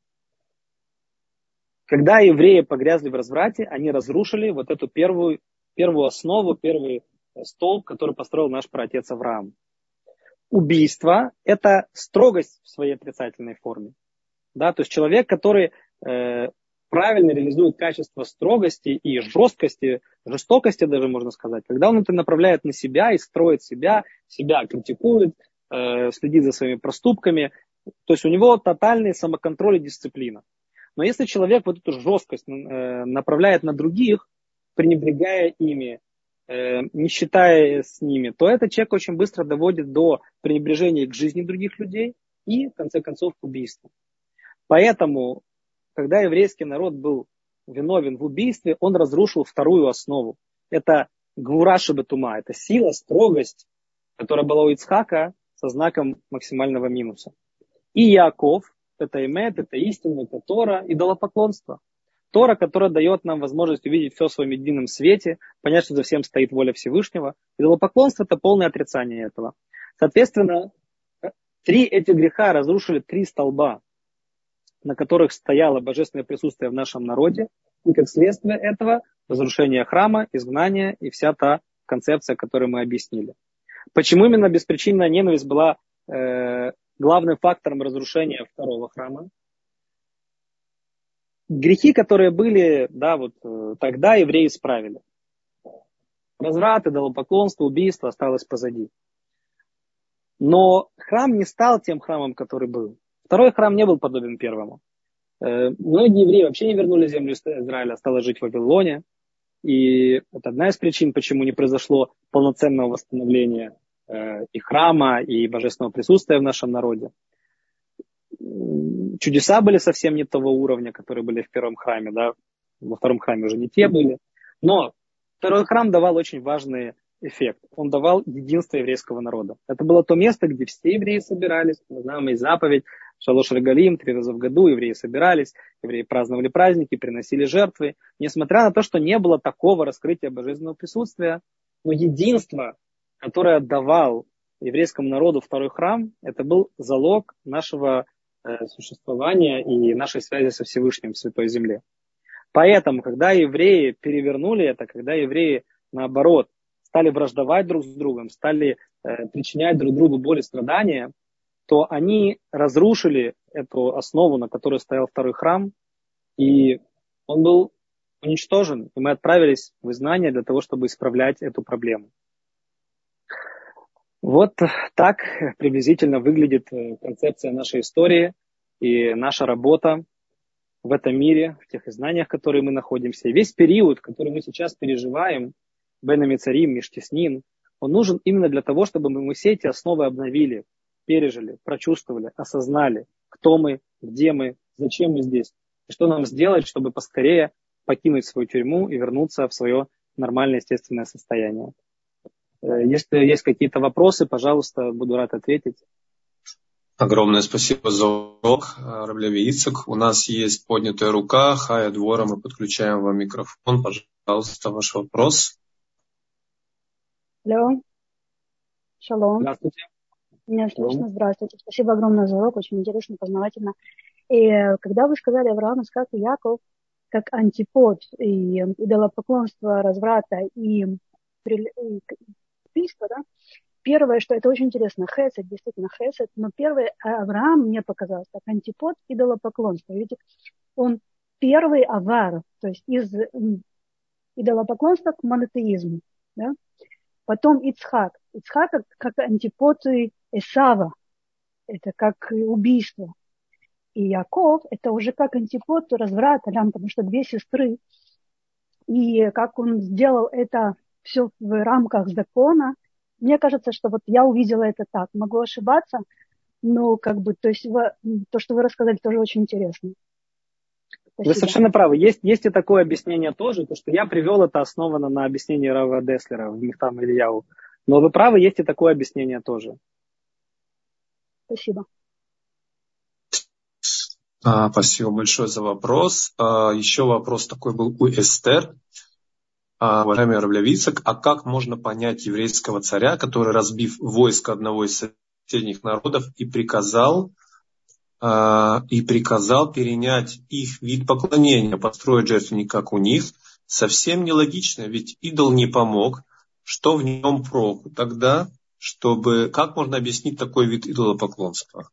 Speaker 1: Когда евреи погрязли в разврате, они разрушили вот эту первую основу, первый столб, который построил наш праотец Авраам. Убийство – это строгость в своей отрицательной форме. Да? То есть человек, который правильно реализует качество строгости и жесткости, жестокости даже можно сказать, когда он это направляет на себя и строит себя критикует, следит за своими проступками. То есть у него тотальный самоконтроль и дисциплина. Но если человек вот эту жесткость направляет на других, пренебрегая ими, не считая с ними, то этот человек очень быстро доводит до пренебрежения к жизни других людей и, в конце концов, к убийству. Поэтому, когда еврейский народ был виновен в убийстве, он разрушил вторую основу. Это гвура шебетума, это сила, строгость, которая была у Ицхака со знаком максимального минуса. И Яков, это эмет, это истина, это Тора, идолопоклонство. Тора, которая дает нам возможность увидеть все в своем едином свете, понять, что за всем стоит воля Всевышнего. Идолопоклонство – это полное отрицание этого. Соответственно, 3 этих греха разрушили 3 столба, на которых стояло божественное присутствие в нашем народе. И как следствие этого разрушение храма, изгнание и вся та концепция, которую мы объяснили. Почему именно беспричинная ненависть была главным фактором разрушения второго храма? Грехи, которые были, да, вот тогда евреи исправили. Разврат, идолопоклонство, убийство осталось позади. Но храм не стал тем храмом, который был. Второй храм не был подобен первому. Многие евреи вообще не вернули землю Израиля, а стали жить в Вавилоне. И это одна из причин, почему не произошло полноценного восстановления и храма, и божественного присутствия в нашем народе. Чудеса были совсем не того уровня, которые были в первом храме, да? Во втором храме уже не те были. Но второй храм давал очень важный эффект. Он давал единство еврейского народа. Это было то место, где все евреи собирались. Мы знаем и заповедь Шалош Регалим, 3 раза в году евреи собирались, евреи праздновали праздники, приносили жертвы. Несмотря на то, что не было такого раскрытия божественного присутствия, но единство, которое давал еврейскому народу второй храм, это был залог нашего существования и нашей связи со Всевышним в Святой Земле. Поэтому, когда евреи перевернули это, когда евреи, наоборот, стали враждовать друг с другом, стали причинять друг другу боль и страдания, то они разрушили эту основу, на которой стоял второй храм, и он был уничтожен, и мы отправились в изгнание для того, чтобы исправлять эту проблему. Вот так приблизительно выглядит концепция нашей истории и наша работа в этом мире, в тех изгнаниях, в которых мы находимся. И весь период, который мы сейчас переживаем, Бен Амицарим, Миштиснин, он нужен именно для того, чтобы мы все эти основы обновили, пережили, прочувствовали, осознали, кто мы, где мы, зачем мы здесь, и что нам сделать, чтобы поскорее покинуть свою тюрьму и вернуться в свое нормальное, естественное состояние. Если есть какие-то вопросы, пожалуйста, буду рад ответить.
Speaker 2: Огромное спасибо за урок, Рав Леви Ицхак. У нас есть поднятая рука. Хая Двора, мы подключаем вам микрофон. Пожалуйста, ваш вопрос.
Speaker 3: Алло. Шалом.
Speaker 1: Здравствуйте.
Speaker 3: Меня слышно? Здравствуйте. Спасибо огромное за урок. Очень интересно, познавательно. И когда вы сказали Авраам, Ицхак и Яков, как антипод и идолопоклонство, разврата и убийства, да? Первое, что это очень интересно, хесед, действительно хесед, но первое, Авраам мне показалось, как антипод идолопоклонства. Видите, он первый авар, то есть из идолопоклонства к монотеизму. Да? Потом Ицхак. Ицхак как антипод Эсава, это как убийство. И Яков, это уже как антипод разврата, потому что две сестры. И как он сделал это все в рамках закона, мне кажется, что вот я увидела это так. Могу ошибаться, но то есть то, что вы рассказали, тоже очень интересно.
Speaker 1: Спасибо. Вы совершенно правы. Есть и такое объяснение тоже, то, что я привел, это основано на объяснении Рава Деслера в Михтам Ильяу. Но вы правы, есть и такое объяснение тоже.
Speaker 3: Спасибо.
Speaker 2: Спасибо большое за вопрос. Еще вопрос такой был у Эстер. Уважаемый Рав Леви Ицхак, а как можно понять еврейского царя, который, разбив войско одного из соседних народов, и приказал перенять их вид поклонения, построить жертвенник, как у них, совсем нелогично, ведь идол не помог, что в нем проку тогда, как можно объяснить такой вид идолопоклонства?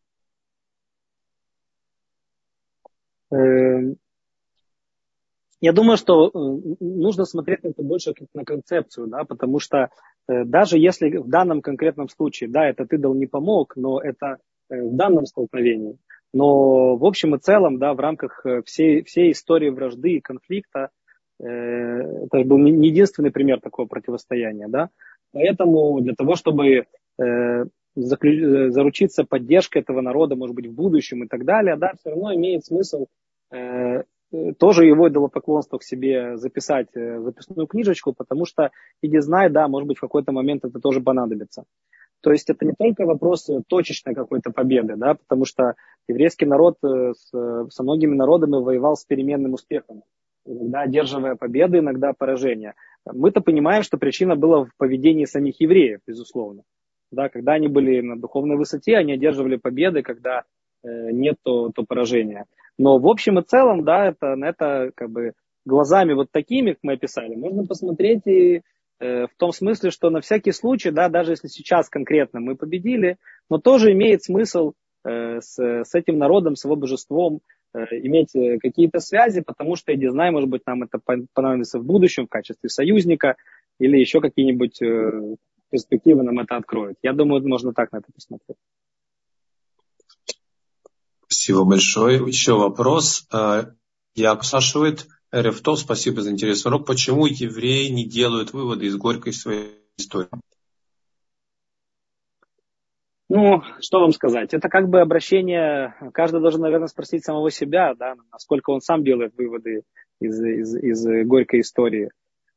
Speaker 1: Я думаю, что нужно смотреть на это больше как на концепцию, да, потому что даже если в данном конкретном случае, да, этот идол не помог, но это в данном столкновении, но в общем и целом, да, в рамках всей истории вражды и конфликта, это был не единственный пример такого противостояния, да, поэтому для того, чтобы заручиться поддержкой этого народа, может быть, в будущем и так далее, да, все равно имеет смысл тоже его идолопоклонство к себе записать в записную книжечку, потому что, иди знай, да, может быть, в какой-то момент это тоже понадобится. То есть это не только вопрос точечной какой-то победы, да, потому что еврейский народ со многими народами воевал с переменным успехом, иногда одерживая победы, иногда поражения. Мы-то понимаем, что причина была в поведении самих евреев, безусловно. Да, когда они были на духовной высоте, они одерживали победы, когда нет, то поражения. Но в общем и целом, да, это как бы глазами вот такими, как мы описали, можно посмотреть и в том смысле, что на всякий случай, да, даже если сейчас конкретно мы победили, но тоже имеет смысл с этим народом, с его божеством иметь какие-то связи, потому что, я не знаю, может быть, нам это понадобится в будущем в качестве союзника или еще какие-нибудь перспективы нам это откроют. Я думаю, можно так на это посмотреть.
Speaker 2: Спасибо большое. Еще вопрос. Я спрашивает РФТО, спасибо за интересный урок. Почему евреи не делают выводы из горькой своей истории?
Speaker 1: Ну, что вам сказать? Это как бы обращение, каждый должен, наверное, спросить самого себя, да, насколько он сам делает выводы из горькой истории.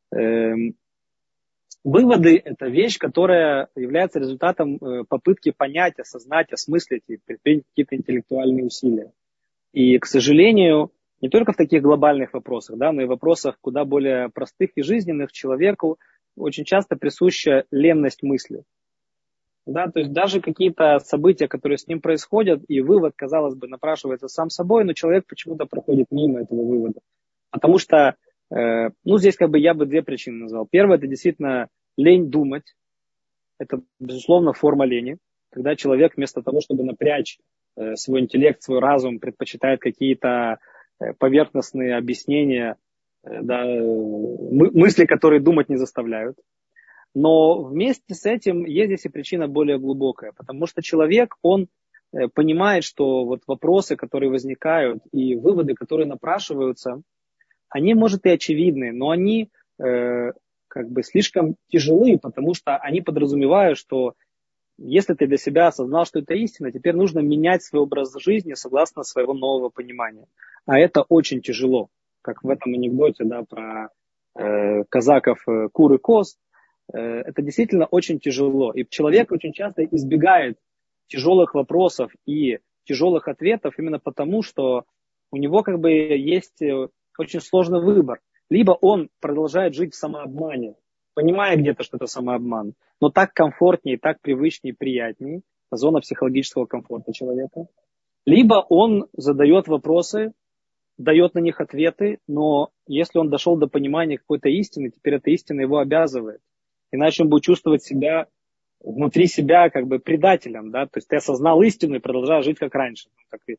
Speaker 1: Выводы – это вещь, которая является результатом попытки понять, осознать, осмыслить и предпринять какие-то интеллектуальные усилия. И, к сожалению, не только в таких глобальных вопросах, да, но и в вопросах куда более простых и жизненных человеку очень часто присуща ленность мысли. Да, то есть даже какие-то события, которые с ним происходят, и вывод, казалось бы, напрашивается сам собой, но человек почему-то проходит мимо этого вывода. Потому что, здесь как бы я бы две причины назвал. Первое, это действительно лень думать. Это, безусловно, форма лени. Когда человек вместо того, чтобы напрячь свой интеллект, свой разум, предпочитает какие-то поверхностные объяснения да, мысли, которые думать не заставляют. Но вместе с этим есть здесь и причина более глубокая, потому что человек, он понимает, что вот вопросы, которые возникают, и выводы, которые напрашиваются, они, может, и очевидны, но они как бы слишком тяжелы, потому что они подразумевают, что если ты для себя осознал, что это истина, теперь нужно менять свой образ жизни согласно своего нового понимания. А это очень тяжело, как в этом анекдоте, да, про казаков, кур и коз. Это действительно очень тяжело. И человек очень часто избегает тяжелых вопросов и тяжелых ответов именно потому, что у него как бы есть очень сложный выбор. Либо он продолжает жить в самообмане, понимая где-то, что это самообман, но так комфортнее, так привычнее, приятнее, зона психологического комфорта человека. Либо он задает вопросы, дает на них ответы, но если он дошел до понимания какой-то истины, теперь эта истина его обязывает. Иначе он будет чувствовать себя внутри себя как бы предателем, да, то есть ты осознал истину и продолжаешь жить как раньше.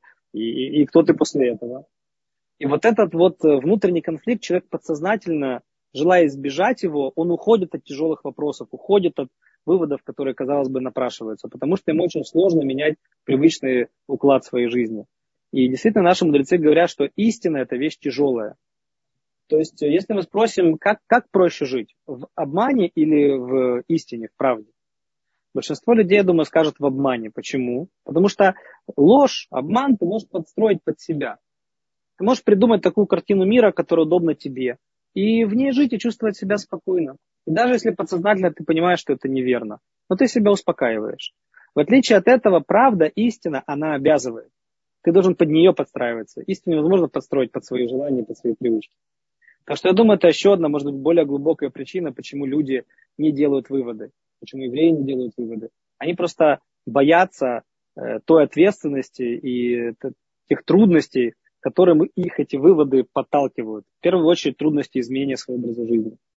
Speaker 1: И кто ты после этого? И вот этот вот внутренний конфликт, человек подсознательно, желая избежать его, он уходит от тяжелых вопросов, уходит от выводов, которые, казалось бы, напрашиваются, потому что ему очень сложно менять привычный уклад своей жизни. И действительно наши мудрецы говорят, что истина – это вещь тяжелая. То есть, если мы спросим, как проще жить, в обмане или в истине, в правде? Большинство людей, я думаю, скажут в обмане. Почему? Потому что ложь, обман ты можешь подстроить под себя. Ты можешь придумать такую картину мира, которая удобна тебе, и в ней жить и чувствовать себя спокойно. И даже если подсознательно ты понимаешь, что это неверно, но ты себя успокаиваешь. В отличие от этого, правда, истина, она обязывает. Ты должен под нее подстраиваться. Истину невозможно подстроить под свои желания, под свои привычки. Так что я думаю, это еще одна, может быть, более глубокая причина, почему люди не делают выводы, почему евреи не делают выводы. Они просто боятся той ответственности и тех трудностей, которым их эти выводы подталкивают. В первую очередь трудности изменения своего образа жизни.